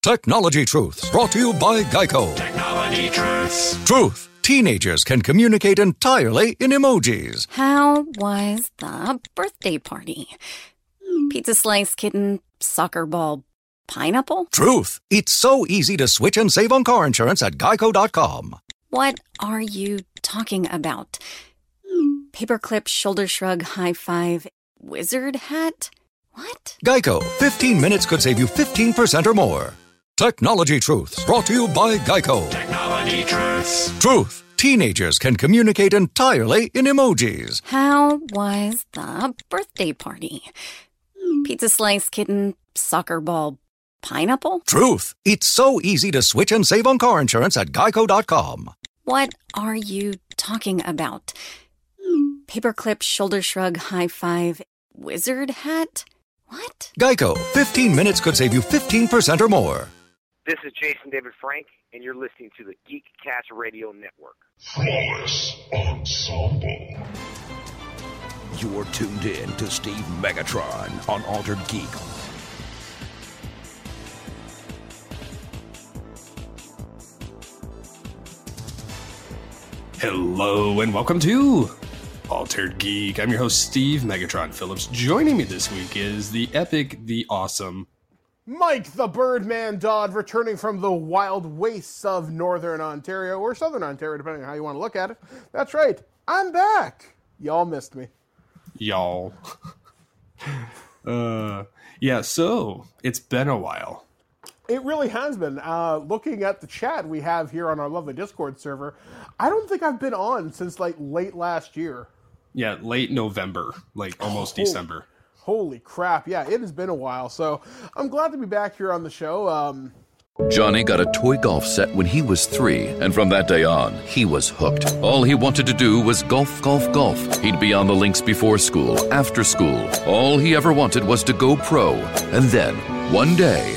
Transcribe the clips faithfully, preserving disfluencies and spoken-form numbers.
Technology Truths, brought to you by Geico. Technology Truths. Truth. Teenagers can communicate entirely in emojis. How was the birthday party? Pizza slice, kitten, soccer ball, pineapple? Truth. It's so easy to switch and save on car insurance at geico dot com. What are you talking about? Paperclip, shoulder shrug, high five, wizard hat? What? Geico. fifteen minutes could save you fifteen percent or more. Technology Truths, brought to you by Geico. Technology Truths. Truth. Teenagers can communicate entirely in emojis. How was the birthday party? Pizza slice, kitten, soccer ball, pineapple? Truth. It's so easy to switch and save on car insurance at geico dot com. What are you talking about? Paperclip, shoulder shrug, high five, wizard hat? What? Geico. fifteen minutes could save you fifteen percent or more. This is Jason David Frank, and you're listening to the Geekcast Radio Network. Flawless Ensemble. You're tuned in to Steve Megatron on Altered Geek. Hello and welcome to Altered Geek. I'm your host, Steve Megatron Phillips. Joining me this week is the epic, the awesome Mike the Birdman Dodd, returning from the wild wastes of Northern Ontario, or Southern Ontario, depending on how you want to look at it. That's right, I'm back. Y'all missed me. Y'all. uh, yeah, so it's been a while. It really has been. Uh, looking at the chat we have here on our lovely Discord server, I don't think I've been on since like late last year. Yeah, late November, like almost Oh. December. Holy crap, yeah, it has been a while, so I'm glad to be back here on the show. Um, Johnny got a toy golf set when he was three, and from that day on, he was hooked. All he wanted to do was golf, golf, golf. He'd be on the links before school, after school. All he ever wanted was to go pro. And then, one day,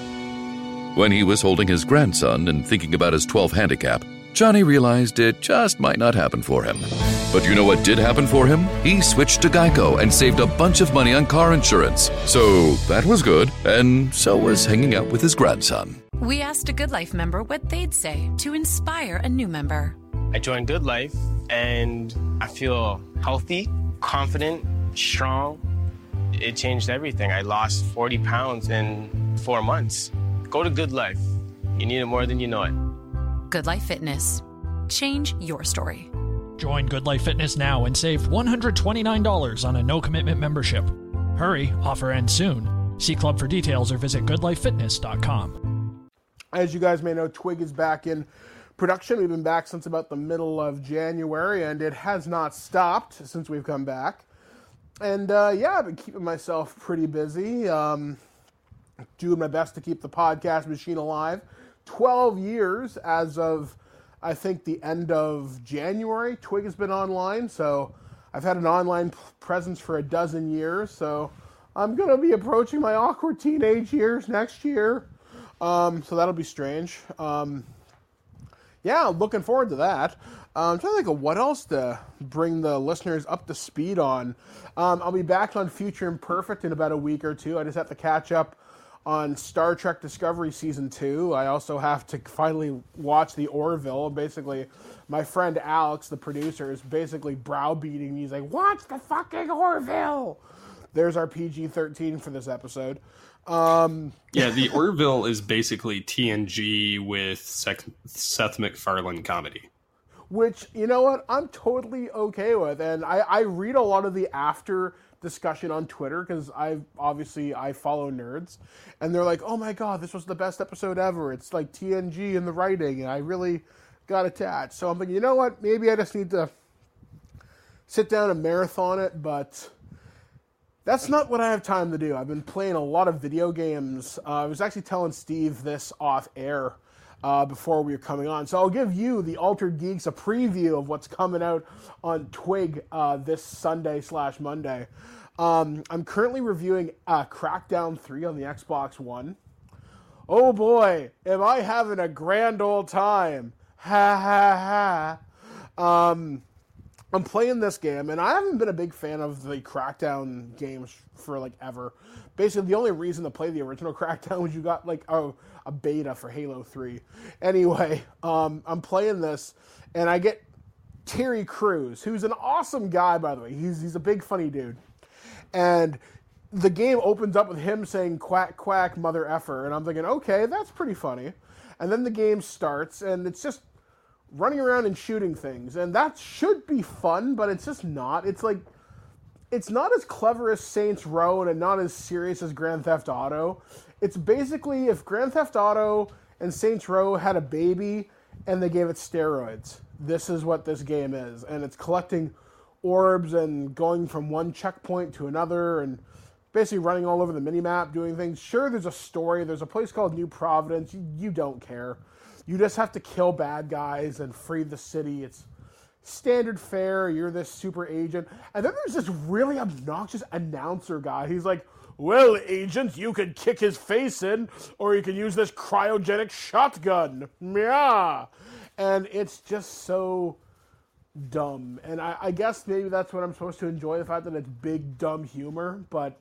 when he was holding his grandson and thinking about his twelve handicap, Johnny realized it just might not happen for him. But you know what did happen for him? He switched to Geico and saved a bunch of money on car insurance. So that was good, and so was hanging out with his grandson. We asked a Good Life member what they'd say to inspire a new member. I joined Good Life, and I feel healthy, confident, strong. It changed everything. I lost forty pounds in four months. Go to Good Life. You need it more than you know it. Good Life Fitness. Change your story. Join Good Life Fitness now and save one hundred twenty-nine dollars on a no-commitment membership. Hurry, offer ends soon. See Club for details or visit good life fitness dot com. As you guys may know, Twig is back in production. We've been back since about the middle of January, and it has not stopped since we've come back. And uh, yeah, I've been keeping myself pretty busy, um, doing my best to keep the podcast machine alive. twelve years as of, I think, the end of January. Twig has been online, so I've had an online p- presence for a dozen years, so I'm going to be approaching my awkward teenage years next year, um, so that'll be strange. Um, yeah, looking forward to that. Um, I'm trying to think of what else to bring the listeners up to speed on. Um, I'll be back on Future Imperfect in about a week or two. I just have to catch up on Star Trek Discovery Season two. I also have to finally watch the Orville. Basically, my friend Alex, the producer, is basically browbeating me. He's like, watch the fucking Orville! There's our P G thirteen for this episode. Um, Yeah, the Orville is basically T N G with Seth, Seth MacFarlane comedy. Which, you know what, I'm totally okay with. And I, I read a lot of the after discussion on Twitter, because I obviously I follow nerds, and they're like, oh my god, this was the best episode ever. It's like T N G in the writing, and I really got attached. So I'm like, you know what, maybe I just need to sit down and marathon it, but that's not what I have time to do. I've been playing a lot of video games. Uh, I was actually telling Steve this off air uh, before we were coming on. So I'll give you, the Altered Geeks, a preview of what's coming out on Twig uh, this Sunday slash Monday. Um, I'm currently reviewing uh, Crackdown three on the Xbox One. Oh boy, am I having a grand old time. Ha ha ha. Um, I'm playing this game, and I haven't been a big fan of the Crackdown games for, like, ever. Basically, the only reason to play the original Crackdown was you got, like, a, a beta for Halo three. Anyway, um, I'm playing this, and I get Terry Crews, who's an awesome guy, by the way. He's, he's a big, funny dude. And the game opens up with him saying, quack, quack, mother effer. And I'm thinking, okay, that's pretty funny. And then the game starts, and it's just running around and shooting things, and that should be fun, but it's just not. It's like, it's not as clever as Saints Row and not as serious as Grand Theft Auto. It's basically if Grand Theft Auto and Saints Row had a baby and they gave it steroids. This is what this game is, and it's collecting orbs and going from one checkpoint to another and basically running all over the minimap, doing things. Sure, there's a story. There's a place called New Providence. You, you don't care. You just have to kill bad guys and free the city. It's standard fare. You're this super agent. And then there's this really obnoxious announcer guy. He's like, well, agent, you could kick his face in, or you can use this cryogenic shotgun. Yeah. And it's just so dumb. And I, I guess maybe that's what I'm supposed to enjoy, the fact that it's big, dumb humor. But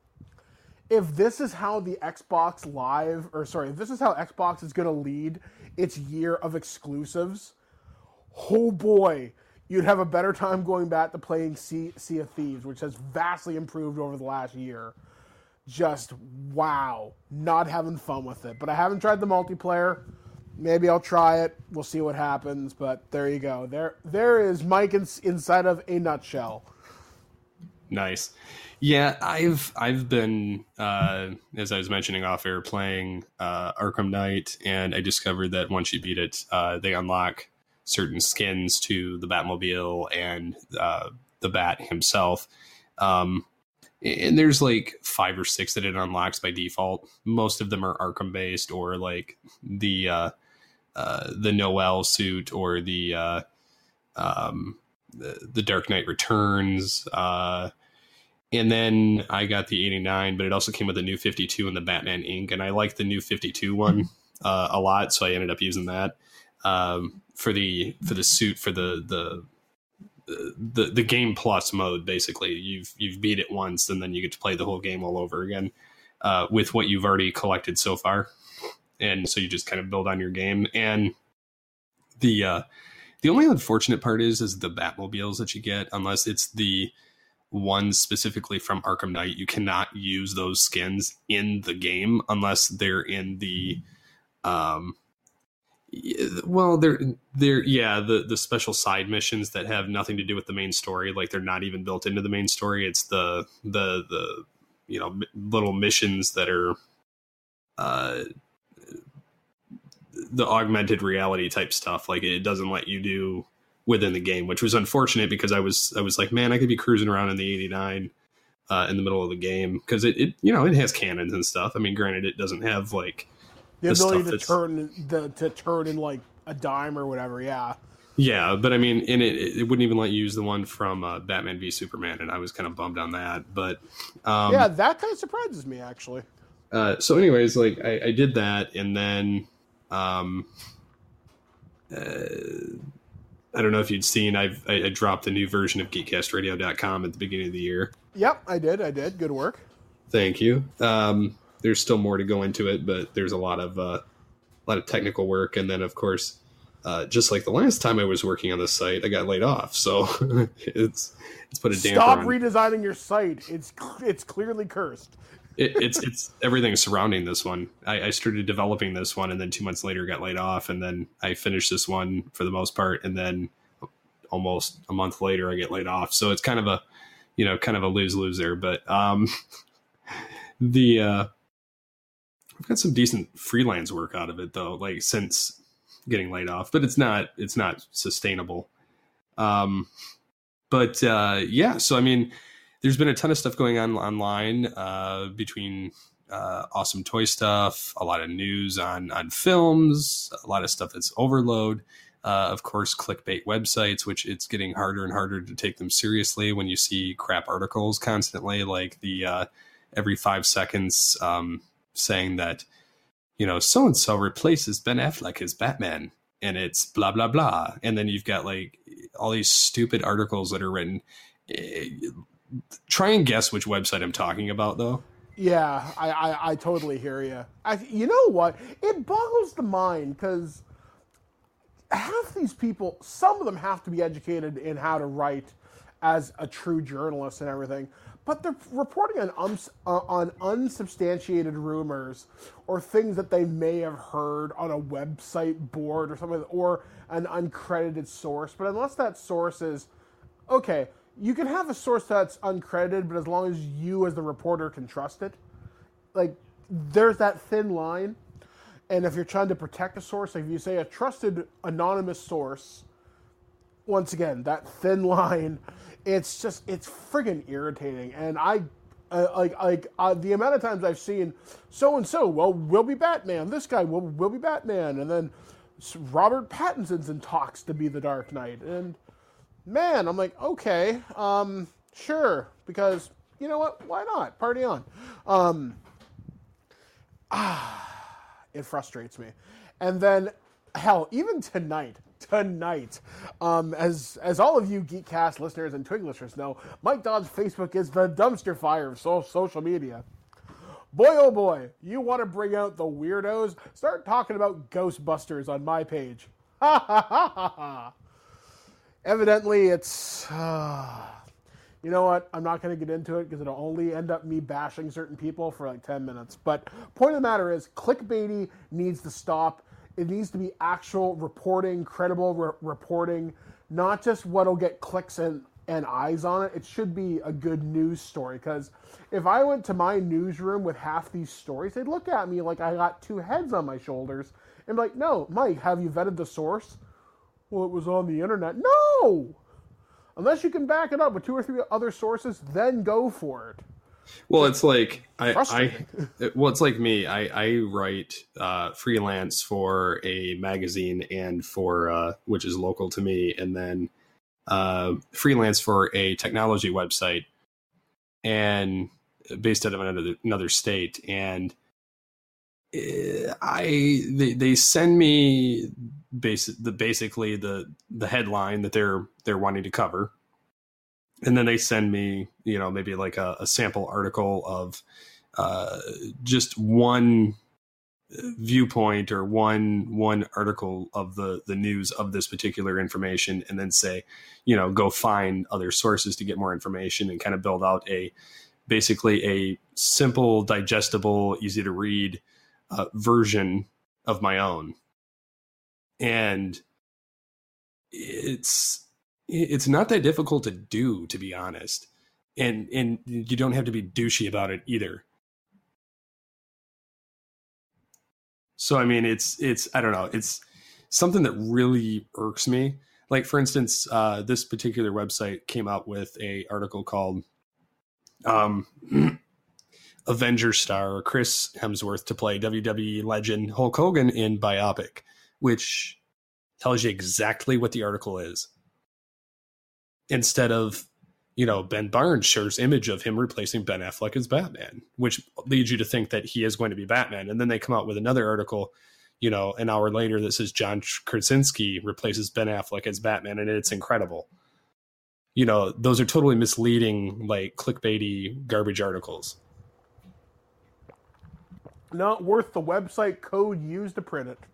if this is how the Xbox Live, or sorry, if this is how Xbox is going to lead its year of exclusives, oh boy, you'd have a better time going back to playing Sea, sea of Thieves, which has vastly improved over the last year. Just, wow, not having fun with it. But I haven't tried the multiplayer. Maybe I'll try it. We'll see what happens. But there you go. There, there is Mike in, inside of a nutshell. Nice. Yeah, I've I've been, uh, as I was mentioning off air, playing uh, Arkham Knight, and I discovered that once you beat it, uh, they unlock certain skins to the Batmobile and uh, the Bat himself. Um, and there's like five or six that it unlocks by default. Most of them are Arkham based, or like the uh, uh, the Noel suit, or the uh, um, the, the Dark Knight Returns. Uh, And then I got the eighty-nine, but it also came with the new fifty-two and the Batman Incorporated. And I like the new fifty-two one uh, a lot, so I ended up using that um, for the for the suit for the the the the Game Plus mode. Basically, you've you've beat it once, and then you get to play the whole game all over again uh, with what you've already collected so far. And so you just kind of build on your game. And the uh, the only unfortunate part is is the Batmobiles that you get, unless it's the ones specifically from Arkham Knight, you cannot use those skins in the game unless they're in the um well they're they're yeah the the special side missions that have nothing to do with the main story. Like, they're not even built into the main story. It's the the the you know little missions that are uh the augmented reality type stuff. Like, it doesn't let you do within the game, which was unfortunate, because I was I was like, man, I could be cruising around in the eighty-nine uh, in the middle of the game, because it, it you know it has cannons and stuff. I mean, granted, it doesn't have like the, the ability to turn the to turn in like a dime or whatever. Yeah, yeah, but I mean, in it it wouldn't even let you use the one from uh, Batman v Superman, and I was kind of bummed on that. But um, yeah, that kind of surprises me, actually. Uh, so, anyways, like I, I did that, and then. Um, uh, I don't know if you'd seen, I've, I, I dropped the new version of geek cast radio dot com at the beginning of the year. Yep, I did. I did. Good work. Thank you. Um, there's still more to go into it, but there's a lot of uh, a lot of technical work. And then, of course, uh, just like the last time I was working on this site, I got laid off. So it's it's put a damper Stop on. redesigning your site. It's it's clearly cursed. it, it's it's everything surrounding this one. I, I started developing this one, and then two months later got laid off, and then I finished this one for the most part, and then almost a month later I get laid off. So it's kind of a, you know, kind of a lose lose there. But um, the uh, I've got some decent freelance work out of it though, like since getting laid off. But it's not it's not sustainable. Um, but uh, yeah, so I mean. There's been a ton of stuff going on online uh, between uh, awesome toy stuff, a lot of news on on films, a lot of stuff that's overload. Uh, of course, clickbait websites, which it's getting harder and harder to take them seriously when you see crap articles constantly, like the uh, every five seconds um, saying that, you know, so-and-so replaces Ben Affleck as Batman. and it's blah blah blah, and then you've got like all these stupid articles that are written. Try and guess which website I'm talking about, though. Yeah, I, I, I totally hear you. I, you know what? It boggles the mind because half these people, some of them have to be educated in how to write as a true journalist and everything, but they're reporting on ums, uh, on unsubstantiated rumors or things that they may have heard on a website board or something, or an uncredited source. But unless that source is, okay, you can have a source that's uncredited, but as long as you as the reporter can trust it, like, there's that thin line. And if you're trying to protect a source, like if you say a trusted anonymous source, once again, that thin line, it's just, it's friggin' irritating. And I, uh, like, like uh, the amount of times I've seen so-and-so, well, we'll be Batman. This guy will will be Batman. And then Robert Pattinson's in talks to be the Dark Knight. And man, I'm like, okay, um, sure, because, you know what, why not? Party on. Um, ah, it frustrates me. And then, hell, even tonight, tonight, um, as as all of you Geekcast listeners and Twig listeners know, Mike Dodd's Facebook is the dumpster fire of so- social media. Boy, oh boy, you want to bring out the weirdos? Start talking about Ghostbusters on my page. Ha ha ha ha ha. Evidently, it's, uh, you know what, I'm not going to get into it because it'll only end up me bashing certain people for like ten minutes. But point of the matter is, clickbaity needs to stop. It needs to be actual reporting, credible re- reporting, not just what'll get clicks and, and eyes on it. It should be a good news story, because if I went to my newsroom with half these stories, they'd look at me like I got two heads on my shoulders and be like, no, Mike, have you vetted the source? Well, it was on the internet. No! Unless you can back it up with two or three other sources, then go for it. Well, it's like I, I well, it's like me. I, I write uh, freelance for a magazine and for uh, which is local to me, and then uh, freelance for a technology website, and based out of another another state. And I they they send me basic the basically the the headline that they're they're wanting to cover, and then they send me, you know, maybe like a, a sample article of uh, just one viewpoint or one one article of the the news of this particular information, and then say, you know, go find other sources to get more information, and kind of build out a basically a simple, digestible, easy to read Uh, version of my own. And it's it's not that difficult to do, to be honest, and and you don't have to be douchey about it either. So I mean, it's it's I don't know, it's something that really irks me. Like, for instance, uh, this particular website came out with a article called um Avenger star Chris Hemsworth to play W W E legend Hulk Hogan in biopic, which tells you exactly what the article is. Instead of, you know, Ben Barnes shares image of him replacing Ben Affleck as Batman, which leads you to think that he is going to be Batman. And then they come out with another article, you know, an hour later that says John Krasinski replaces Ben Affleck as Batman, and it's incredible. You know, those are totally misleading, like clickbaity garbage articles. Not worth the website code used to print it.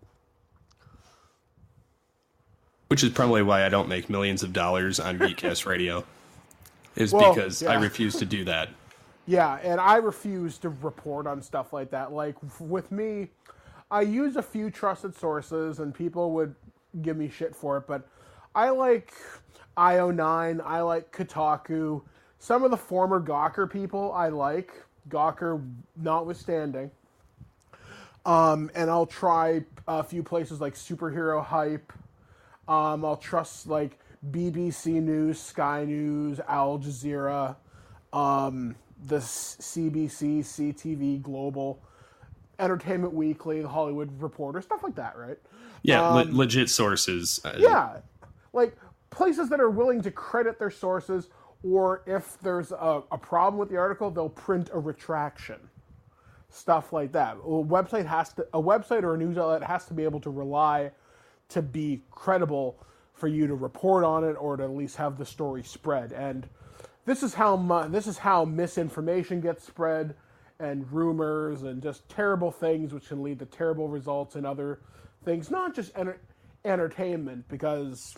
Which is probably why I don't make millions of dollars on Geekcast Radio, is well, because yeah. I refuse to do that. Yeah, and I refuse to report on stuff like that. Like, with me, I use a few trusted sources, and people would give me shit for it, but I like I O nine, I like Kotaku. Some of the former Gawker people I like, Gawker notwithstanding. Um, and I'll try a few places like Superhero Hype. Um, I'll trust like B B C News, Sky News, Al Jazeera, um, the C B C, C T V Global, Entertainment Weekly, The Hollywood Reporter, stuff like that, right? Yeah, um, le- legit sources. Uh, yeah, like places that are willing to credit their sources, or if there's a, a problem with the article, they'll print a retraction. Stuff like that. A website has to, a website or a news outlet has to be able to rely to be credible for you to report on it or to at least have the story spread. And this is how mu- this is how misinformation gets spread, and rumors and just terrible things, which can lead to terrible results and other things, not just enter- entertainment. Because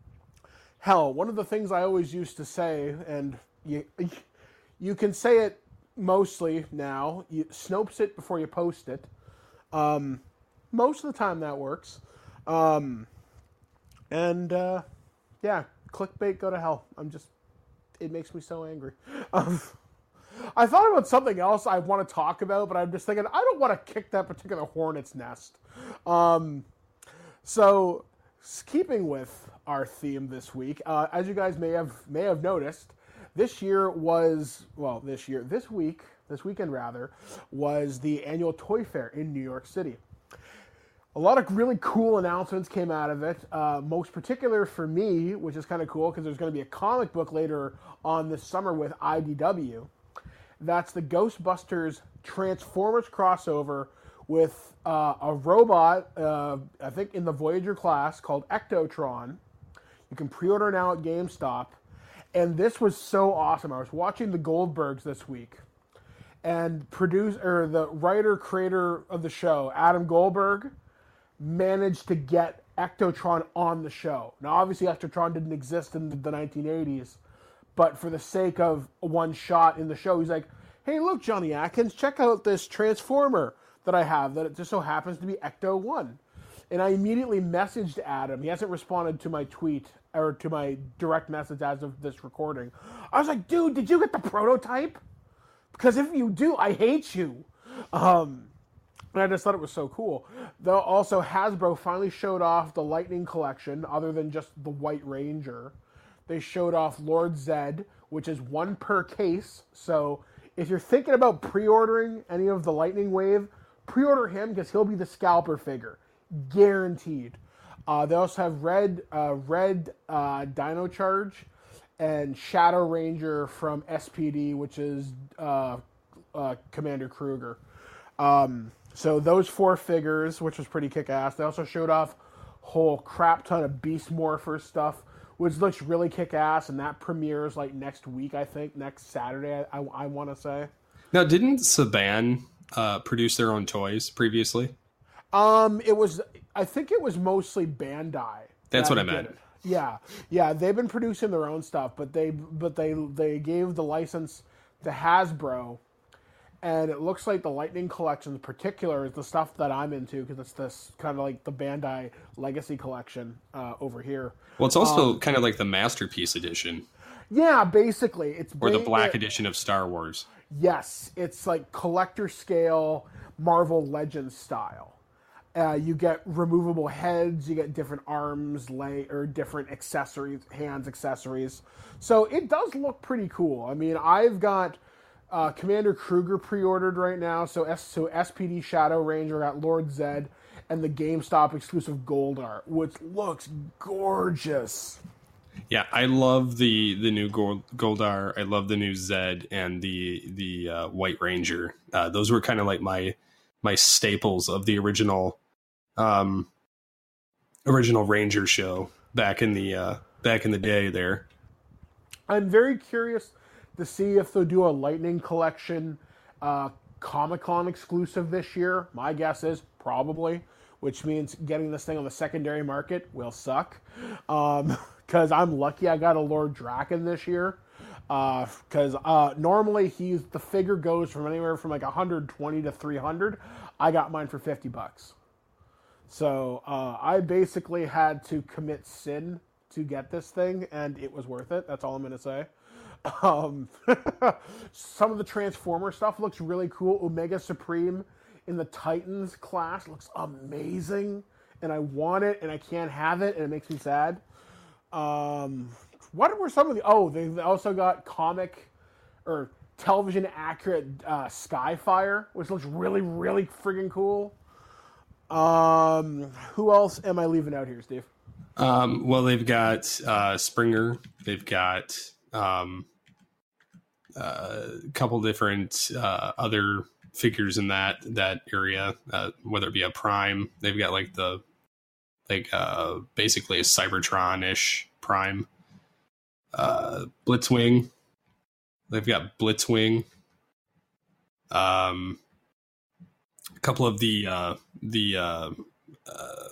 hell, one of the things I always used to say, and you you can say it mostly now, you Snopes it before you post it. Um, most of the time that works. Um, and, uh, yeah, clickbait, go to hell. I'm just, it makes me so angry. Um, I thought about something else I want to talk about, but I'm just thinking, I don't want to kick that particular hornet's nest. Um, so, keeping with our theme this week, uh, as you guys may have, may have noticed, this year was, well, this year, this week, this weekend rather, was the annual Toy Fair in New York City. A lot of really cool announcements came out of it. Uh, most particular for me, which is kind of cool because there's going to be a comic book later on this summer with I D W. That's the Ghostbusters Transformers crossover with uh, a robot, uh, I think in the Voyager class, called Ectotron. You can pre-order now at GameStop. And this was so awesome. I was watching the Goldbergs this week. And produce, or the writer, creator of the show, Adam Goldberg, managed to get Ectotron on the show. Now, obviously, Ectotron didn't exist in the nineteen eighties, but for the sake of one shot in the show, he's like, hey, look, Johnny Atkins, check out this Transformer that I have, that it just so happens to be Ecto one. And I immediately messaged Adam. He hasn't responded to my tweet, or to my direct message as of this recording. I was like, dude, did you get the prototype? Because if you do, I hate you. Um... And I just thought it was so cool. Though also Hasbro finally showed off the Lightning Collection, other than just the White Ranger. They showed off Lord Zed, which is one per case. So if you're thinking about pre-ordering any of the Lightning Wave, pre-order him because he'll be the scalper figure. Guaranteed. Uh, they also have Red, uh, Red uh, Dino Charge and Shadow Ranger from S P D, which is uh, uh, Commander Kruger. Um... So those four figures, which was pretty kick-ass. They also showed off a whole crap ton of Beast Morpher stuff, which looks really kick-ass, and that premieres like next week, I think, next Saturday, I, I, I want to say. Now, didn't Saban uh, produce their own toys previously? Um, it was, I think it was mostly Bandai. That's that what I meant. It. Yeah, yeah, they've been producing their own stuff, but they, but they, they gave the license to Hasbro. And it looks like the Lightning Collection in particular is the stuff that I'm into, because it's this kind of like the Bandai Legacy Collection uh, over here. Well, it's also um, kind of like the Masterpiece Edition. Yeah, basically. It's Or the ba- Black it, Edition of Star Wars. Yes, it's like collector scale Marvel Legends style. Uh, you get removable heads, you get different arms, lay, or different accessories, hands accessories. So it does look pretty cool. I mean, I've got... Uh, Commander Kruger pre-ordered right now, so S so S P D Shadow Ranger got Lord Zed and the GameStop exclusive Goldar, which looks gorgeous. Yeah, I love the the new Gold, Goldar. I love the new Zed and the the uh, White Ranger. Uh, those were kind of like my my staples of the original um, original Ranger show back in the uh, back in the day. There, I'm very curious to see if they'll do a Lightning Collection uh, Comic-Con exclusive this year. My guess is probably, which means getting this thing on the secondary market will suck. Um, because I'm lucky I got a Lord Draken this year. Because uh, uh, normally he's the figure goes from anywhere from like one hundred twenty to three hundred. I got mine for fifty bucks. So uh, I basically had to commit sin to get this thing, and it was worth it. That's all I'm going to say. Um, some of the Transformer stuff looks really cool. Omega Supreme in the Titans class looks amazing, and I want it, and I can't have it, and it makes me sad. Um, what were some of the... Oh, they also got comic or television accurate uh, Skyfire, which looks really, really friggin' cool. Um, who else am I leaving out here, Steve? Um, well, they've got uh, Springer. They've got... Um, Uh, a couple different uh, other figures in that that area, uh, whether it be a Prime. They've got like the like uh, basically a Cybertron-ish Prime. Uh, Blitzwing. They've got Blitzwing. Um, a couple of the uh, the uh, uh,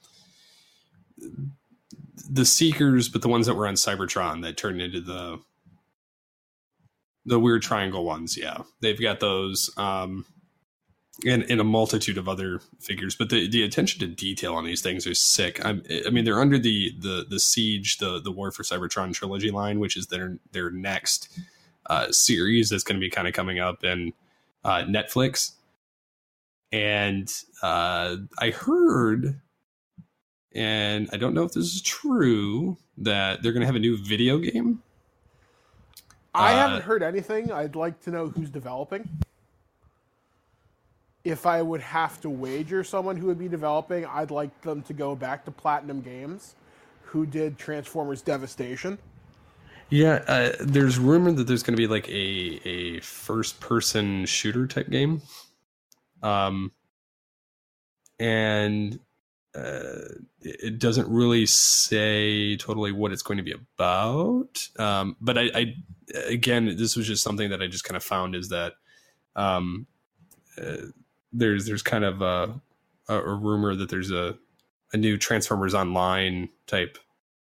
the Seekers, but the ones that were on Cybertron that turned into the the weird triangle ones. Yeah, they've got those, um, and, and a multitude of other figures. But the, the attention to detail on these things is sick. I'm, I mean, they're under the the the Siege, the the War for Cybertron trilogy line, which is their their next uh, series that's going to be kind of coming up in uh, Netflix. And uh, I heard, and I don't know if this is true, that they're going to have a new video game. I uh, haven't heard anything. I'd like to know who's developing. If I would have to wager someone who would be developing, I'd like them to go back to Platinum Games, who did Transformers Devastation. Yeah, uh, there's rumor that there's going to be like a, a first-person shooter type game. Um, and uh, it doesn't really say totally what it's going to be about. Um, but I, I, again, this was just something that I just kind of found is that um, uh, there's there's kind of a, a, a rumor that there's a, a new Transformers Online type.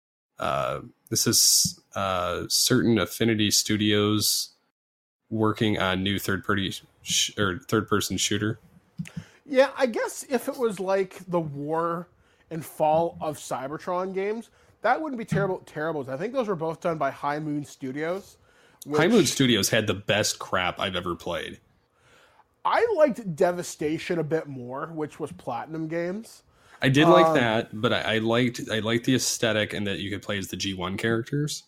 Uh, this is uh, certain Affinity Studios working on new third party sh- or third person shooter. Yeah, I guess if it was like the War and Fall of Cybertron games, that wouldn't be terrible. Terrible. I think those were both done by High Moon Studios. High Moon Studios had the best crap I've ever played. I liked Devastation a bit more, which was Platinum Games. I did like um, that, but I, I liked I liked the aesthetic and that you could play as the G one characters.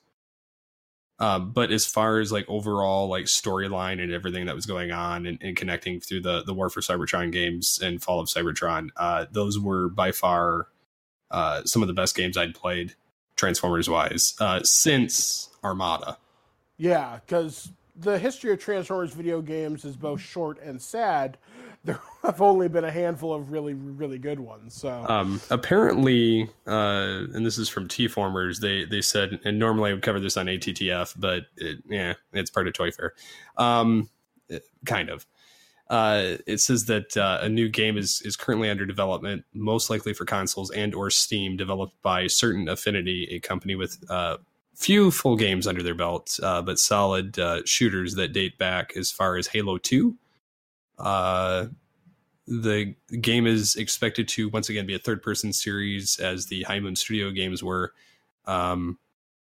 Uh, but as far as like overall like storyline and everything that was going on and, and connecting through the, the War for Cybertron games and Fall of Cybertron, uh, those were by far uh, some of the best games I'd played Transformers wise uh, since Armada. Yeah, because the history of Transformers video games is both short and sad. There have only been a handful of really, really good ones. So um, apparently, uh, and this is from T-Formers, they they said, and normally I would cover this on A T T F, but it, yeah, it's part of Toy Fair. Um, it, kind of. Uh, it says that uh, a new game is, is currently under development, most likely for consoles and or Steam, developed by Certain Affinity, a company with uh, few full games under their belt, uh, but solid uh, shooters that date back as far as Halo two. Uh, the game is expected to once again be a third-person series, as the High Moon Studio games were. Um,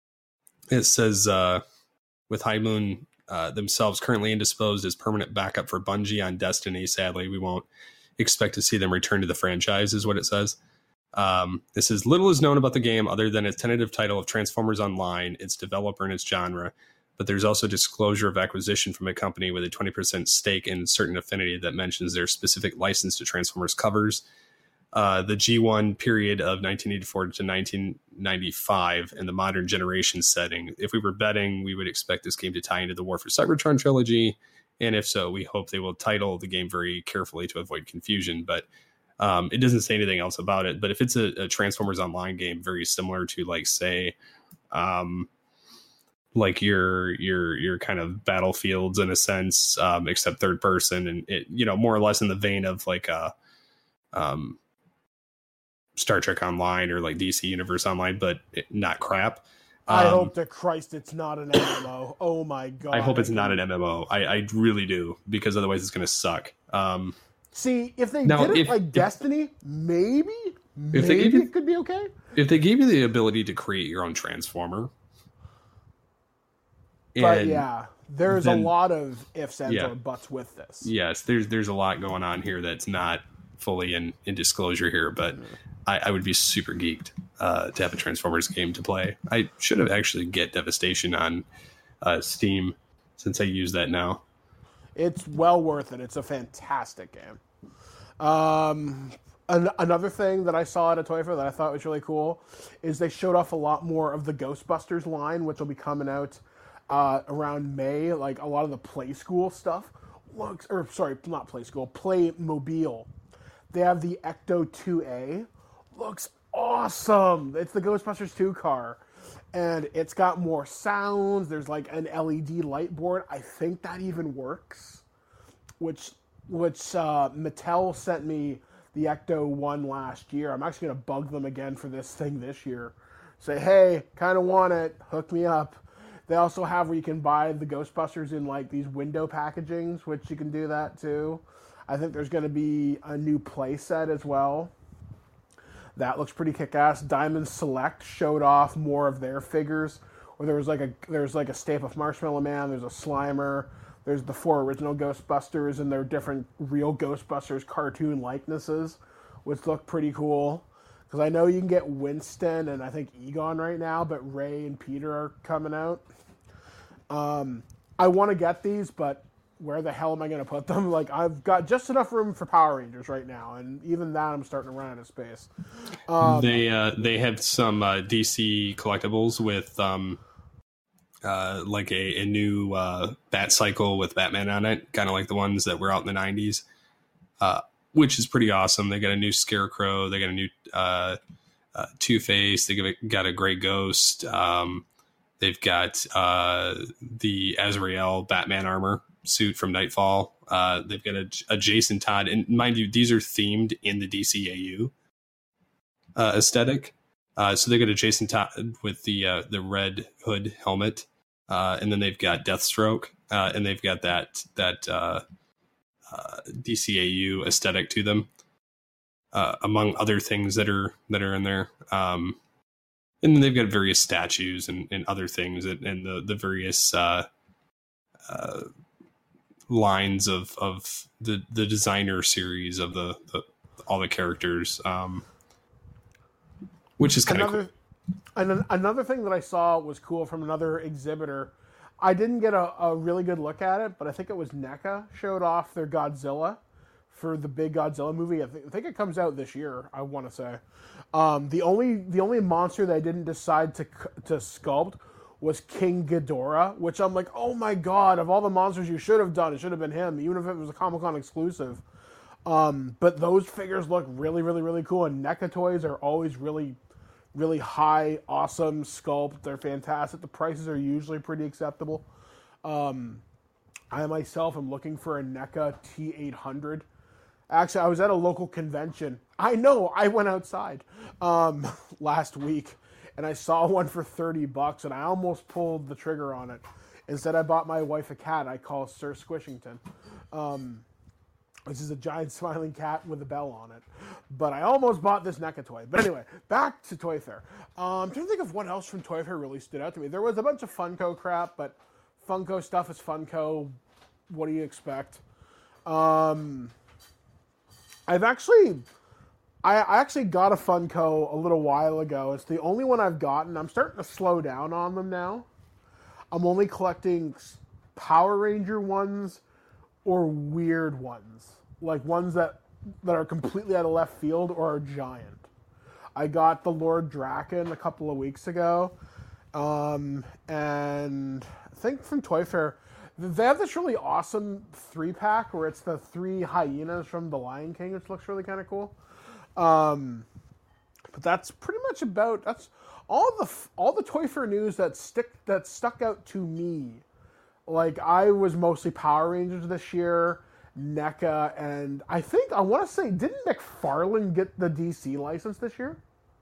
it says uh, with High Moon uh, themselves currently indisposed as permanent backup for Bungie on Destiny. Sadly, we won't expect to see them return to the franchise, is what it says. Um, this is little is known about the game other than its tentative title of Transformers Online, its developer, and its genre. But there's also disclosure of acquisition from a company with a twenty percent stake in Certain Affinity that mentions their specific license to Transformers covers. Uh, the G one period of nineteen eighty-four to nineteen ninety-five and the modern generation setting. If we were betting, we would expect this game to tie into the War for Cybertron trilogy. And if so, we hope they will title the game very carefully to avoid confusion. But um, it doesn't say anything else about it. But if it's a, a Transformers Online game, very similar to, like, say... Um, like your your your kind of Battlefields in a sense, um, except third person, and it, you know, more or less in the vein of like a um, Star Trek Online or like D C Universe Online, but it, not crap. Um, I hope to Christ it's not an M M O. Oh my god! I hope it's not an M M O. I, I really do, because otherwise it's going to suck. Um, See, if they now, did it if, like if, Destiny, maybe maybe if they gave you, it could be okay. If they gave you the ability to create your own Transformer. But yeah, there's then, a lot of ifs, ands, yeah. or buts with this. Yes, there's there's a lot going on here that's not fully in, in disclosure here, but mm. I, I would be super geeked uh, to have a Transformers game to play. I should have actually get Devastation on uh, Steam, since I use that now. It's well worth it. It's a fantastic game. Um, an- another thing that I saw at a Toy Fair that I thought was really cool is they showed off a lot more of the Ghostbusters line, which will be coming out Uh, around May. Like a lot of the Play School stuff looks, or sorry, not Play School, Playmobil. They have the Ecto two A. Looks awesome. It's the Ghostbusters two car. And it's got more sounds. There's like an L E D light board. I think that even works. Which which uh, Mattel sent me the Ecto one last year. I'm actually going to bug them again for this thing this year. Say, hey, kind of want it. Hook me up. They also have where you can buy the Ghostbusters in like these window packagings, which you can do that too. I think there's going to be a new play set as well. That looks pretty kick-ass. Diamond Select showed off more of their figures, where there was like a there's like a Stay Puft Marshmallow Man, there's a Slimer, there's the four original Ghostbusters, and their different real Ghostbusters cartoon likenesses, which look pretty cool. Because I know you can get Winston and I think Egon right now, but Ray and Peter are coming out. Um, I want to get these, but where the hell am I going to put them? Like, I've got just enough room for Power Rangers right now, and even that I'm starting to run out of space. Um, they uh, they have some uh, D C collectibles with um, uh, like a, a new uh, Bat Cycle with Batman on it, kind of like the ones that were out in the nineties, uh, which is pretty awesome. They got a new Scarecrow, they got a new uh, uh, Two-Face, they got a Grey Ghost, um, they've got uh, the Azrael Batman armor suit from Nightfall. Uh, they've got a, a Jason Todd, and mind you, these are themed in the D C A U uh, aesthetic. Uh, so they got a Jason Todd with the uh, the red hood helmet, uh, and then they've got Deathstroke, uh, and they've got that that uh, uh, D C A U aesthetic to them, uh, among other things that are that are in there. Um, and then they've got various statues and, and other things, and, and the the various. Uh, uh, lines of of the the designer series of the, the all the characters, um which is kind of cool. And another thing that I saw was cool from another exhibitor. I didn't get a, a really good look at it, but I think it was NECA showed off their Godzilla for the big Godzilla movie. I, th- I think it comes out this year, I want to say. Um the only the only monster that I didn't decide to to sculpt was King Ghidorah, which I'm like, oh my god, of all the monsters you should have done, it should have been him, even if it was a Comic-Con exclusive. Um, but those figures look really, really, really cool, and NECA toys are always really, really high, awesome sculpt. They're fantastic. The prices are usually pretty acceptable. Um, I myself am looking for a NECA T eight hundred. Actually, I was at a local convention. I know, I went outside um, last week. And I saw one for thirty bucks, and I almost pulled the trigger on it. Instead, I bought my wife a cat I call Sir Squishington. Um, which is a giant smiling cat with a bell on it. But I almost bought this NECA toy. But anyway, back to Toy Fair. Um, I'm trying to think of what else from Toy Fair really stood out to me. There was a bunch of Funko crap, but Funko stuff is Funko. What do you expect? Um, I've actually... I actually got a Funko a little while ago. It's the only one I've gotten. I'm starting to slow down on them now. I'm only collecting Power Ranger ones or weird ones. Like ones that, that are completely out of left field or are giant. I got the Lord Draken a couple of weeks ago. Um, and I think from Toy Fair, they have this really awesome three-pack where it's the three hyenas from The Lion King, which looks really kind of cool. Um, but that's pretty much about, that's all the, all the Toy Fair news that stick, that stuck out to me. Like, I was mostly Power Rangers this year, NECA, and I think, I want to say, didn't McFarlane get the D C license this year?